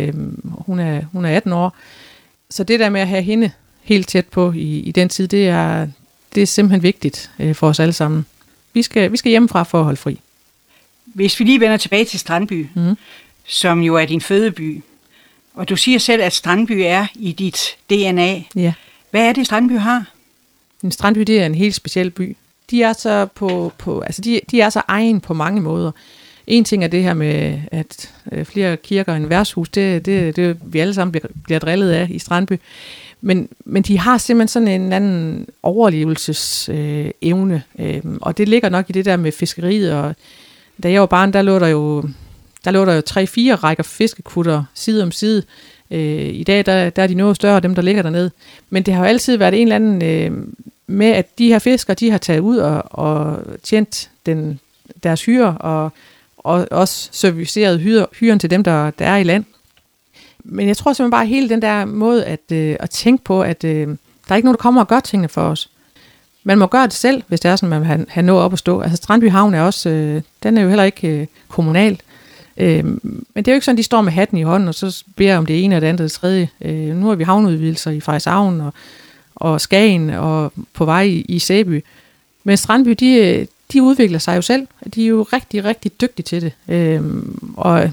Speaker 2: Hun er 18 år. Så det der med at have hende helt tæt på i den tid, det er simpelthen vigtigt for os alle sammen. Vi skal hjemmefra for at holde fri.
Speaker 1: Hvis vi lige vender tilbage til Strandby, som jo er din fødeby, og du siger selv, at Strandby er i dit DNA.
Speaker 2: Ja.
Speaker 1: Hvad er det, Strandby har?
Speaker 2: En Strandby, det er en helt speciel by. De er så de er så egen på mange måder. En ting er det her med, at flere kirker end værtshus, det vi alle sammen bliver drillet af i Strandby. Men de har simpelthen sådan en anden overlevelsesevne, og det ligger nok i det der med fiskeriet. Og da jeg var barn, der lå der jo 3-4 rækker fiskekutter side om side. I dag der er de noget større, dem der ligger dernede. Men det har jo altid været en eller anden med, at de her fiskere, de har taget ud og tjent deres hyre, og også serviceret hyren til dem, der er i land. Men jeg tror simpelthen bare hele den der måde at tænke på, at der er ikke nogen, der kommer og gør tingene for os. Man må gøre det selv, hvis det er sådan, man vil have noget op at stå. Altså Strandby Havn er også, den er jo heller ikke kommunal. Men det er jo ikke sådan, de står med hatten i hånden, og så beder om det ene og det andet og det tredje. Nu har vi havneudvidelser i Frederikshavn og Skagen og på vej i Sæby. Men Strandby, de udvikler sig jo selv. De er jo rigtig, rigtig dygtige til det. Og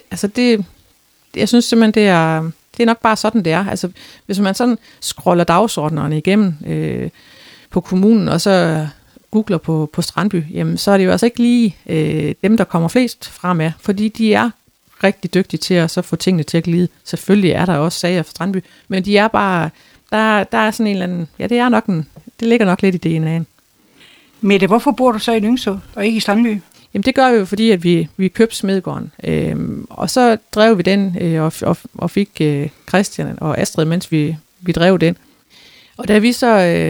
Speaker 2: jeg synes simpelthen, det er nok bare sådan, det er. Altså, hvis man sådan scroller dagsordnerne igennem på kommunen, og så googler på Strandby, jamen, så er det jo altså ikke lige dem, der kommer flest fremad, fordi de er rigtig dygtige til at så få tingene til at glide. Selvfølgelig er der også sager for Strandby, men de er bare, der er sådan en eller anden, ja, det ligger nok lidt i DNA'en.
Speaker 1: Mette, hvorfor bor du så i Lyngså og ikke i Strandby?
Speaker 2: Jamen det gør vi jo, fordi at vi købte Smedegården, og så drev vi den og fik Christian og Astrid, mens vi drev den. Og da vi så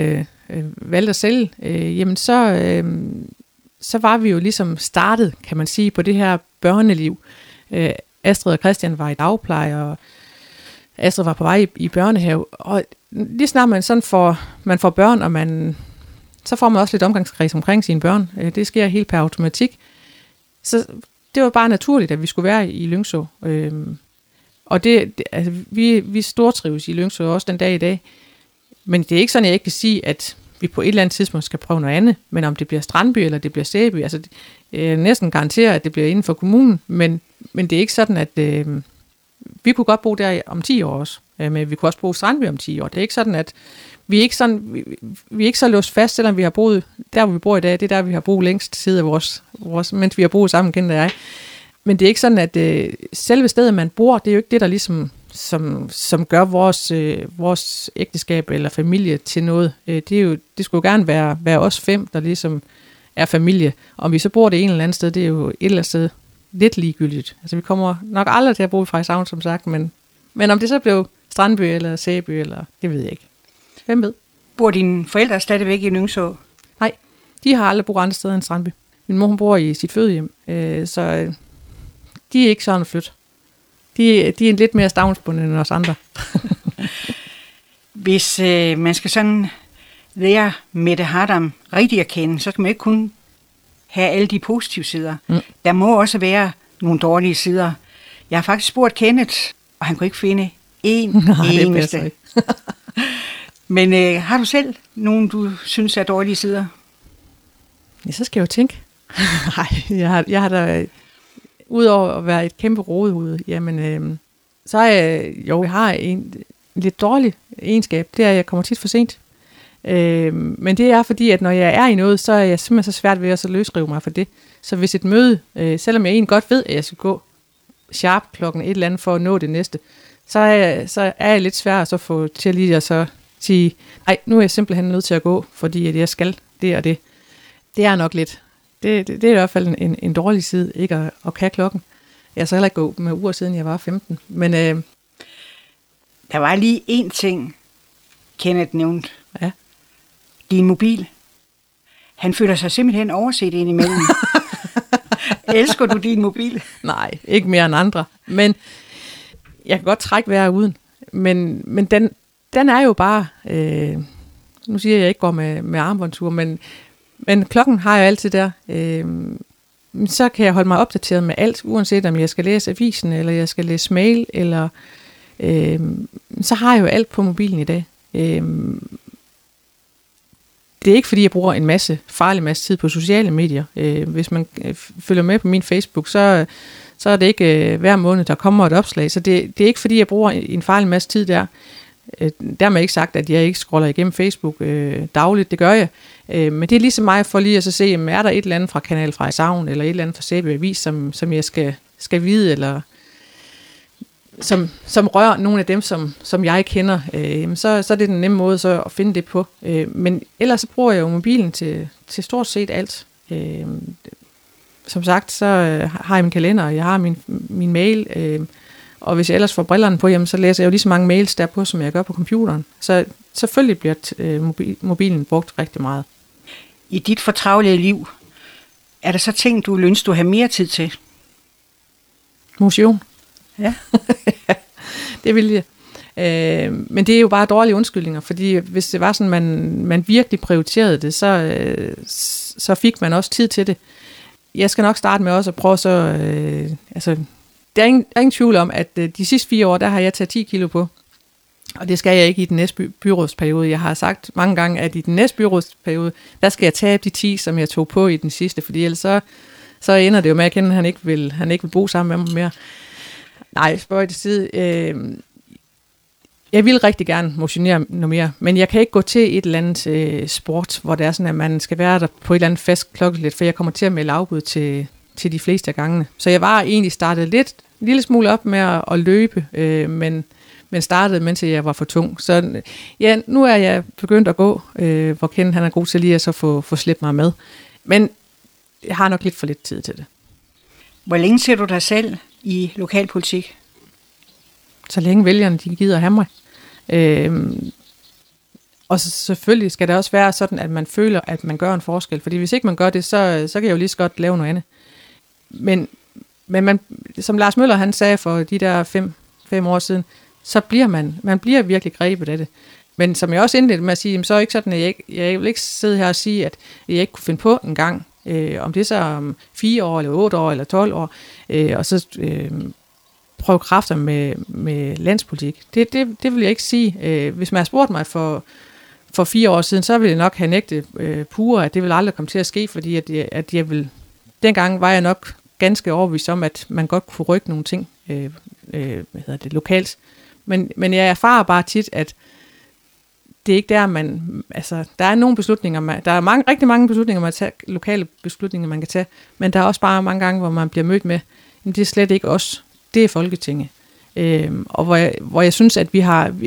Speaker 2: valgte at sælge, jamen så var vi jo ligesom startet, kan man sige, på det her børneliv. Astrid og Christian var i dagpleje, og Astrid var på vej i børnehave. Og lige snart man får børn, og så får man også lidt omgangskreds omkring sine børn. Det sker helt per automatik. Så det var bare naturligt, at vi skulle være i Lyngså. Og altså, vi stortrives i Lyngså også den dag i dag. Men det er ikke sådan, at jeg ikke kan sige, at vi på et eller andet tidspunkt skal prøve noget andet. Men om det bliver Strandby eller det bliver Sæby, altså jeg næsten garanterer, at det bliver inden for kommunen. Men det er ikke sådan, at vi kunne godt bo der om 10 år også. Men vi kunne også bo i Strandby om 10 år. Det er ikke sådan, at vi er ikke så låst fast, selvom vi har boet der, hvor vi bor i dag. Det er der, vi har boet længst side af vores mens vi har boet sammen, kender jeg. Men det er ikke sådan, at selve stedet, man bor, det er jo ikke det, der ligesom som gør vores ægteskab eller familie til noget. Det skulle jo gerne være os 5, der ligesom er familie. Om vi så bor det ene eller andet sted, det er jo et eller andet sted lidt ligegyldigt. Altså vi kommer nok aldrig til at bo i Frederikshavn, som sagt, men om det så blev Strandby eller Sæby, eller det ved jeg ikke. Hvem ved?
Speaker 1: Bor dine forældre stadigvæk i Lyngså?
Speaker 2: Nej, de har aldrig boet andre steder end Strandby. Min mor, hun bor i sit fødehjem, så de er ikke sådan at flytte. De er lidt mere stavnsbundne end os andre.
Speaker 1: Hvis man skal sådan lære Mette Hardam rigtig at kende, så skal man ikke kun have alle de positive sider. Der må også være nogle dårlige sider. Jeg har faktisk spurgt Kenneth, og han kunne ikke finde eneste. Men har du selv nogen, du synes er dårlige sider?
Speaker 2: Ja, så skal jeg jo tænke. Nej, jeg har da, udover at være et kæmpe rodehoved, jamen, så er jeg har en lidt dårlig egenskab. Det er, at jeg kommer tit for sent. Men det er fordi, at når jeg er i noget, så er jeg simpelthen så svært ved at så løsrive mig for det. Så hvis et møde, selvom jeg egentlig godt ved, at jeg skal gå sharp klokken et eller andet for at nå det næste, så er jeg lidt svær at så få til lige at så sige, nej, nu er jeg simpelthen nødt til at gå, fordi at jeg skal det og det. Det er nok lidt. Det er i hvert fald en dårlig side, ikke at kan klokken. Jeg har så heller ikke gået med uger siden jeg var 15. Men
Speaker 1: der var lige en ting, Kenneth nævnte.
Speaker 2: Ja.
Speaker 1: Din mobil. Han føler sig simpelthen overset indimellem. Elsker du din mobil?
Speaker 2: Nej, ikke mere end andre. Men jeg kan godt trække vejret uden. Men den er jo bare... nu siger jeg, at jeg ikke går med armbåndsur, men klokken har jeg altid der. Så kan jeg holde mig opdateret med alt, uanset om jeg skal læse avisen, eller jeg skal læse mail, eller... så har jeg jo alt på mobilen i dag. Det er ikke fordi, jeg bruger en farlig masse tid på sociale medier. Hvis man følger med på min Facebook, så er det ikke hver måned, der kommer et opslag. Så det er ikke fordi, jeg bruger en farlig masse tid der. Dermed ikke sagt, at jeg ikke scroller igennem Facebook dagligt. Det gør jeg. Men det er ligesom mig for lige at så se, er der et eller andet fra Kanal Frederikshavn, eller et eller andet fra Sæby Avis, som jeg skal vide, eller som rører nogle af dem, som jeg kender, så er det den nemme måde så at finde det på. Men ellers så bruger jeg jo mobilen til stort set alt. Som sagt, så har jeg min kalender, og jeg har min mail, og hvis jeg ellers får brillerne på, så læser jeg jo lige så mange mails derpå, som jeg gør på computeren. Så selvfølgelig bliver mobilen brugt rigtig meget.
Speaker 1: I dit fortravlede liv, er der så ting, du ønsker, du har mere tid til?
Speaker 2: Motion.
Speaker 1: Ja.
Speaker 2: Det vil jeg. Men det er jo bare dårlige undskyldninger, fordi hvis det var sådan, man virkelig prioriterede det, så fik man også tid til det. Jeg skal nok starte med også at prøve så... der er ingen tvivl om, at de sidste 4 år, der har jeg taget 10 kilo på. Og det skal jeg ikke i den næste byrådsperiode. Jeg har sagt mange gange, at i den næste byrådsperiode, der skal jeg tabe de 10, som jeg tog på i den sidste, fordi ellers så ender det jo med at kende, at han ikke vil bo sammen med mig mere. Nej, spøj til side. Jeg vil rigtig gerne motionere noget mere, men jeg kan ikke gå til et eller andet sport, hvor det er sådan, at man skal være der på et eller andet fast klokkeslæt, for jeg kommer til at melde afbud til de fleste af gangene. Så jeg var egentlig startet en lille smule op med at løbe, men startede, mens jeg var for tung. Så ja, nu er jeg begyndt at gå, hvor Ken han er god til lige at så få slæbt mig med. Men jeg har nok lidt for lidt tid til det.
Speaker 1: Hvor længe ser du dig selv i lokalpolitik?
Speaker 2: Så længe vælgerne de gider have mig. Og selvfølgelig skal det også være sådan, at man føler, at man gør en forskel. Fordi hvis ikke man gør det, så kan jeg jo lige så godt lave noget andet. Men man, som Lars Møller han sagde for de der 5 år siden, så bliver man bliver virkelig grebet af det. Men som jeg også indledte med at sige, så er det ikke sådan, at jeg vil ikke sidde her og sige, at jeg ikke kunne finde på en gang, om det så om 4 år, eller 8 år, eller 12 år, og så prøve kræfter med landspolitik. Det vil jeg ikke sige. Hvis man har spurgt mig for 4 år siden, så ville jeg nok have nægtet pure, at det ville aldrig komme til at ske, fordi at jeg vil... Dengang var jeg nok ganske overbevist om, at man godt kunne rykke nogle ting lokalt. Men jeg erfarer bare tit, at det er ikke der, der er nogle beslutninger, der er rigtig mange beslutninger, man kan tage, lokale beslutninger, man kan tage, men der er også bare mange gange, hvor man bliver mødt med, men det er slet ikke os, det er Folketinget. Og hvor jeg synes, at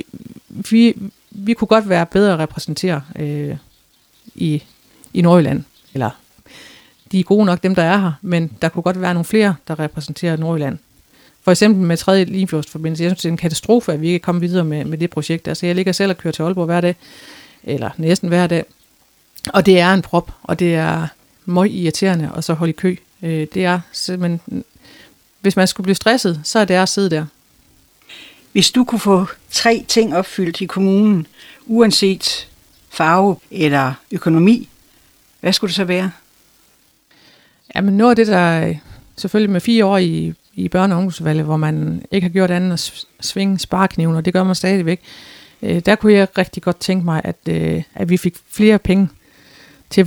Speaker 2: vi kunne godt være bedre repræsenteret i Nordjylland, eller de er gode nok, dem der er her, men der kunne godt være nogle flere, der repræsenterer Nordjylland. For eksempel med 3. Limfjordsforbindelse. Jeg synes, det er en katastrofe, at vi ikke er kommet videre med det projekt. Altså, jeg ligger selv og kører til Aalborg hver dag, eller næsten hver dag, og det er en prop, og det er meget irriterende at så holde i kø. Det er simpelthen, hvis man skulle blive stresset, så er det at sidde der.
Speaker 1: Hvis du kunne få 3 ting opfyldt i kommunen, uanset farve eller økonomi, hvad skulle det så være?
Speaker 2: Jamen noget af det, der selvfølgelig med 4 år i børne- og ungdomsudvalget, hvor man ikke har gjort andet at svinge sparekniven, og det gør man stadigvæk, der kunne jeg rigtig godt tænke mig, at vi fik flere penge til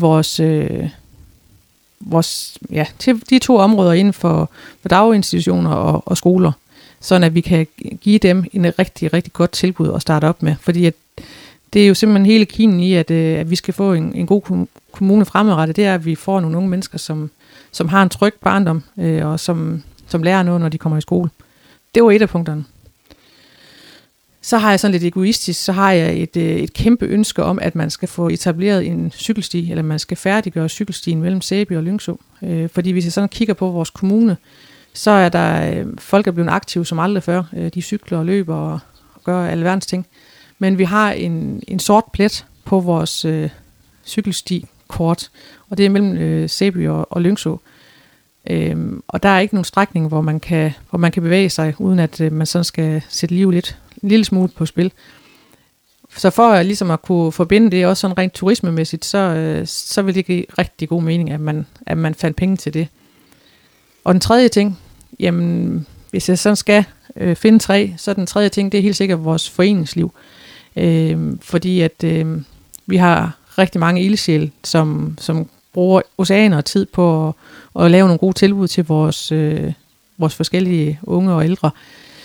Speaker 2: til de 2 områder inden for daginstitutioner og skoler, sådan at vi kan give dem en rigtig, rigtig godt tilbud at starte op med. Fordi det er jo simpelthen hele kinen i, at vi skal få en god kommune fremadrettet, det er, at vi får nogle unge mennesker, som har en tryg barndom, og som lærer noget, når de kommer i skole. Det var et af punkterne. Så har jeg sådan lidt egoistisk, så har jeg et kæmpe ønske om, at man skal få etableret en cykelsti, eller man skal færdiggøre cykelstien mellem Sæby og Lyngså. Fordi hvis jeg sådan kigger på vores kommune, så er der folk er blevet aktive som aldrig før. De cykler og løber og gør alverdens ting. Men vi har en sort plet på vores cykelsti-kort, og det er mellem Sæby og Lyngså. Og der er ikke nogen strækning, hvor man kan bevæge sig, uden at man sådan skal sætte livet en lille smule på spil. Så for ligesom at kunne forbinde det også sådan rent turismemæssigt, så vil det give rigtig god mening, at man fandt penge til det. Og den tredje ting, jamen hvis jeg sådan skal finde 3, så den tredje ting, det er helt sikkert vores foreningsliv. Fordi at vi har rigtig mange ildsjæle, som bruger oceaner og tid på at lave nogle gode tilbud til vores forskellige unge og ældre.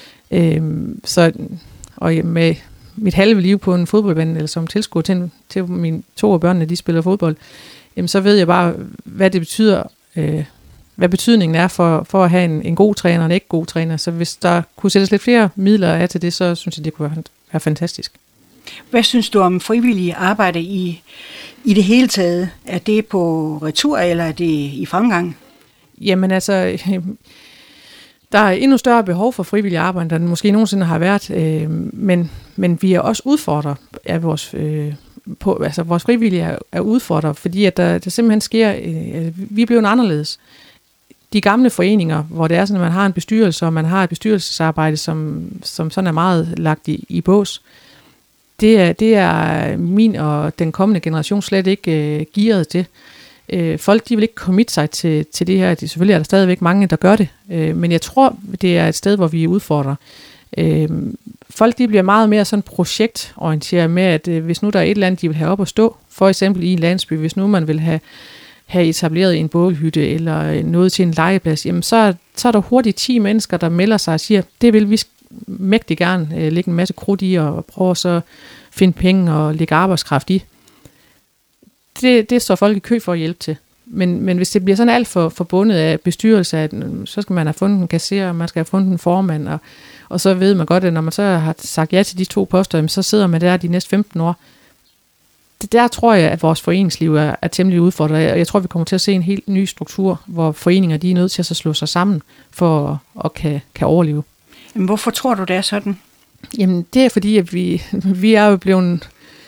Speaker 2: Og med mit halve liv på en fodboldbane, eller som tilskuer til mine 2 af børnene, de spiller fodbold, jamen, så ved jeg bare, hvad det betyder, hvad betydningen er for at have en god træner og en ikke god træner. Så hvis der kunne sættes lidt flere midler af til det, så synes jeg, det kunne være fantastisk.
Speaker 1: Hvad synes du om frivillige arbejde i det hele taget? Er det på retur, eller er det i fremgang?
Speaker 2: Jamen altså, der er endnu større behov for frivillige arbejde, end der måske nogensinde har været. Men vi er også udfordret af vores frivillige er udfordret, fordi at der simpelthen sker, vi er blevet anderledes. De gamle foreninger, hvor det er sådan, at man har en bestyrelse, og man har et bestyrelsesarbejde, som sådan er meget lagt i bås, det er min og den kommende generation slet ikke gearet til. Folk, de vil ikke commit sig til det her. Selvfølgelig er der stadigvæk mange, der gør det, men jeg tror, det er et sted, hvor vi udfordrer. Folk, de bliver meget mere sådan projektorienteret med, at hvis nu der er et eller andet, de vil have op at stå, for eksempel i en landsby, hvis nu man vil have etableret en bålhytte eller noget til en legeplads, jamen så er der hurtigt 10 mennesker, der melder sig og siger, det vil vi mægtig gerne lægge en masse krudt i og prøve så finde penge og lægge arbejdskraft i. Det står folk i kø for at hjælpe til. Men hvis det bliver sådan alt for forbundet af bestyrelse, at så skal man have fundet en kasserer, og man skal have fundet en formand, og så ved man godt, at når man så har sagt ja til de 2 poster, så sidder man der de næste 15 år. Der tror jeg, at vores foreningsliv er temmelig udfordret, og jeg tror, vi kommer til at se en helt ny struktur, hvor foreninger de er nødt til at slå sig sammen for at kan overleve.
Speaker 1: Men hvorfor tror du, det er sådan?
Speaker 2: Jamen, det er fordi, at vi er jo blevet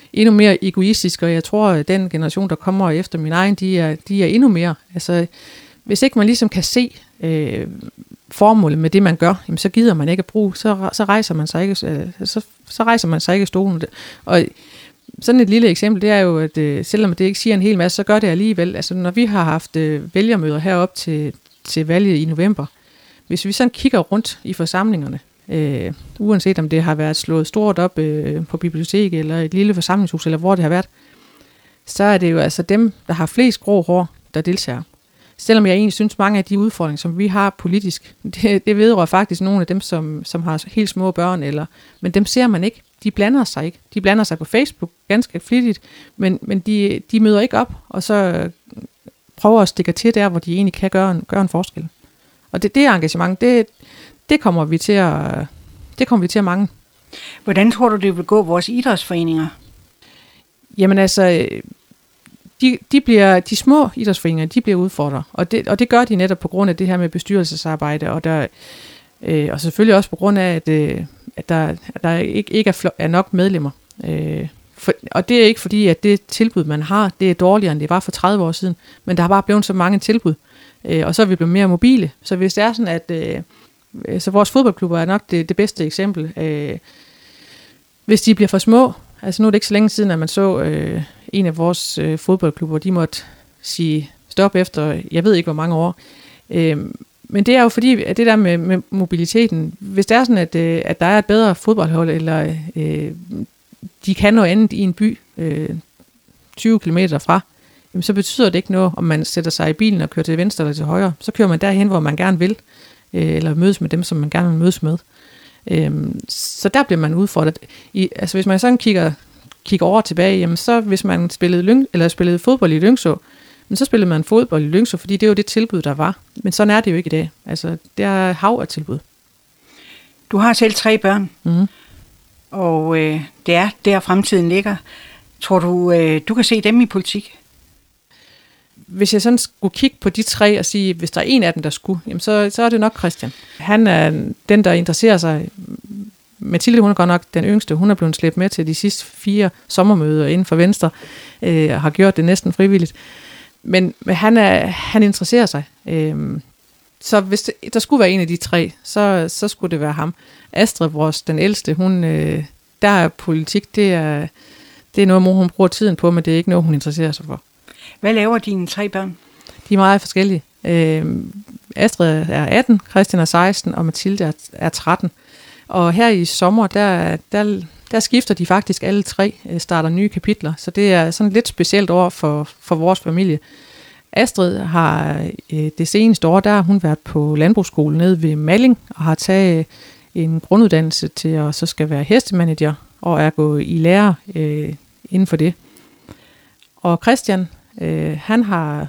Speaker 2: endnu mere egoistiske, og jeg tror, at den generation, der kommer efter min egen, de er endnu mere. Altså, hvis ikke man ligesom kan se formålet med det, man gør, jamen, så gider man ikke at bruge, så rejser man sig ikke, så rejser man sig ikke i stolen. Og sådan et lille eksempel, det er jo, at selvom det ikke siger en hel masse, så gør det alligevel. Altså, når vi har haft vælgermøder herop til valget i november, hvis vi sådan kigger rundt i forsamlingerne, uanset om det har været slået stort op på biblioteket, eller et lille forsamlingshus, eller hvor det har været, så er det jo altså dem, der har flest grå hår, der deltager. Selvom jeg egentlig synes, mange af de udfordringer, som vi har politisk, det vedrører faktisk nogle af dem, som har helt små børn, men dem ser man ikke. De blander sig ikke. De blander sig på Facebook ganske flittigt, men de møder ikke op, og så prøver at stikke til der, hvor de egentlig kan gøre en forskel. Og det engagement, det kommer vi til at mangle.
Speaker 1: Hvordan tror du, det vil gå vores idrætsforeninger?
Speaker 2: Jamen altså, de små idrætsforeninger, de bliver udfordret, og det gør de netop på grund af det her med bestyrelsesarbejde, og selvfølgelig også på grund af, at der ikke er nok medlemmer. Og det er ikke fordi, at det tilbud, man har, det er dårligere, end det var for 30 år siden, men der har bare blevet så mange tilbud, og så er vi blevet mere mobile. Så hvis det er sådan, at så vores fodboldklubber er nok det bedste eksempel. Hvis de bliver for små, altså nu er det ikke så længe siden, at man så en af vores fodboldklubber, de måtte sige stop efter, jeg ved ikke hvor mange år. Men det er jo fordi, at det der med mobiliteten, hvis det er sådan, at der er et bedre fodboldhold, eller de kan noget andet i en by 20 km fra, jamen, så betyder det ikke noget, om man sætter sig i bilen og kører til venstre eller til højre. Så kører man derhen, hvor man gerne vil, eller mødes med dem, som man gerne vil mødes med. Så der bliver man udfordret. Altså hvis man sådan kigger over tilbage, jamen så hvis man spillede fodbold i Lyngså, men så spillede man fodbold i Lyngså, fordi det var det tilbud, der var. Men sådan er det jo ikke i dag. Altså, det er hav af tilbud.
Speaker 1: Du har selv 3 børn, og det er der fremtiden ligger. Tror du, du kan se dem i politik?
Speaker 2: Hvis jeg sådan skulle kigge på de 3 og sige, hvis der er en af dem, der skulle, jamen så er det nok Christian. Han er den, der interesserer sig. Mathilde, hun er godt nok den yngste. Hun er blevet slæbt med til de sidste 4 sommermøder inden for Venstre, og har gjort det næsten frivilligt. Men han interesserer sig. Så hvis der skulle være en af de 3, så skulle det være ham. Astrid, den ældste, hun, der er politik, det er noget, mor hun bruger tiden på, men det er ikke noget, hun interesserer sig for.
Speaker 1: Hvad laver dine 3 børn?
Speaker 2: De er meget forskellige. Astrid er 18, Christian er 16, og Mathilde er 13. Og her i sommer, der skifter de faktisk alle 3, starter nye kapitler. Så det er sådan et lidt specielt år for vores familie. Astrid har det seneste år, der har hun været på landbrugsskole nede ved Malling, og har taget en grunduddannelse til at så skal være hestemanager, og er gået i lære inden for det. Og Christian, han har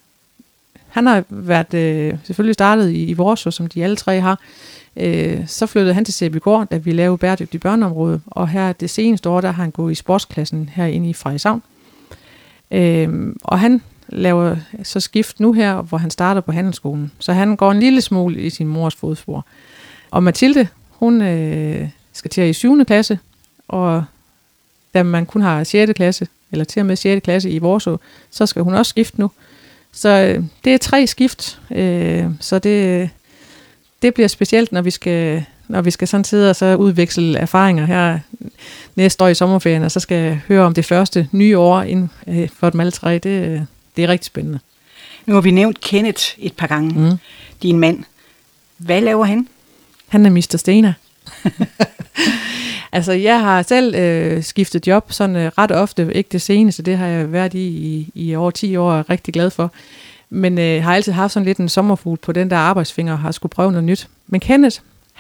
Speaker 2: været selvfølgelig startet i Vorså, som de alle 3 har. Så flyttede han til Sæbygård, da vi lavede bæredygtig børneområde, og her det seneste år, der har han gået i sportsklassen herinde i Frederikshavn. Og han laver så skift nu her, hvor han starter på handelsskolen. Så han går en lille smule i sin mors fodspor. Og Mathilde, hun skal til i 7. klasse, og da man kun har 6. klasse, eller til og med 6. klasse i Vorså, så skal hun også skifte nu. Så det er 3 skift, så det bliver specielt, når vi skal sådan sidde og så udveksle erfaringer her næste år i sommerferien, og så skal jeg høre om det første nye år inden for dem alle 3. Det er rigtig spændende.
Speaker 1: Nu har vi nævnt Kenneth et par gange, din mand. Hvad laver han?
Speaker 2: Han er Mr. Stena. Altså, jeg har selv skiftet job sådan ret ofte, ikke det seneste, det har jeg været i over 10 år, og er rigtig glad for. Men har altid haft sådan lidt en sommerfugl på den der arbejdsfinger, og har skulle prøve noget nyt. Men Kenneth,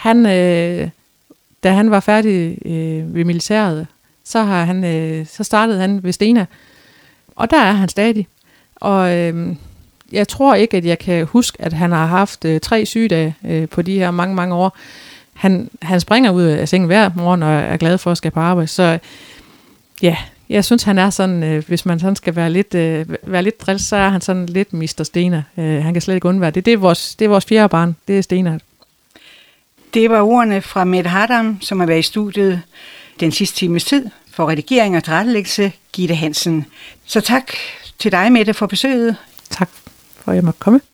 Speaker 2: da han var færdig ved militæret, så startede han ved Stena, og der er han stadig. Og jeg tror ikke, at jeg kan huske, at han har haft 3 sygedage på de her mange, mange år. Han springer ud af sengen hver morgen og er glad for at skal på arbejde. Så ja, jeg synes, han er sådan, hvis man sådan skal være lidt drills, så er han sådan lidt Mr. Stena. Han kan slet ikke undvære det. Det er vores 4. barn, det er Stena.
Speaker 1: Det var ordene fra Mette Hardam, som har været i studiet den sidste times tid. for redigering og tilrettelæggelse, Gitte Hansen. Så tak til dig, Mette, for besøget.
Speaker 2: Tak for, at jeg måtte komme.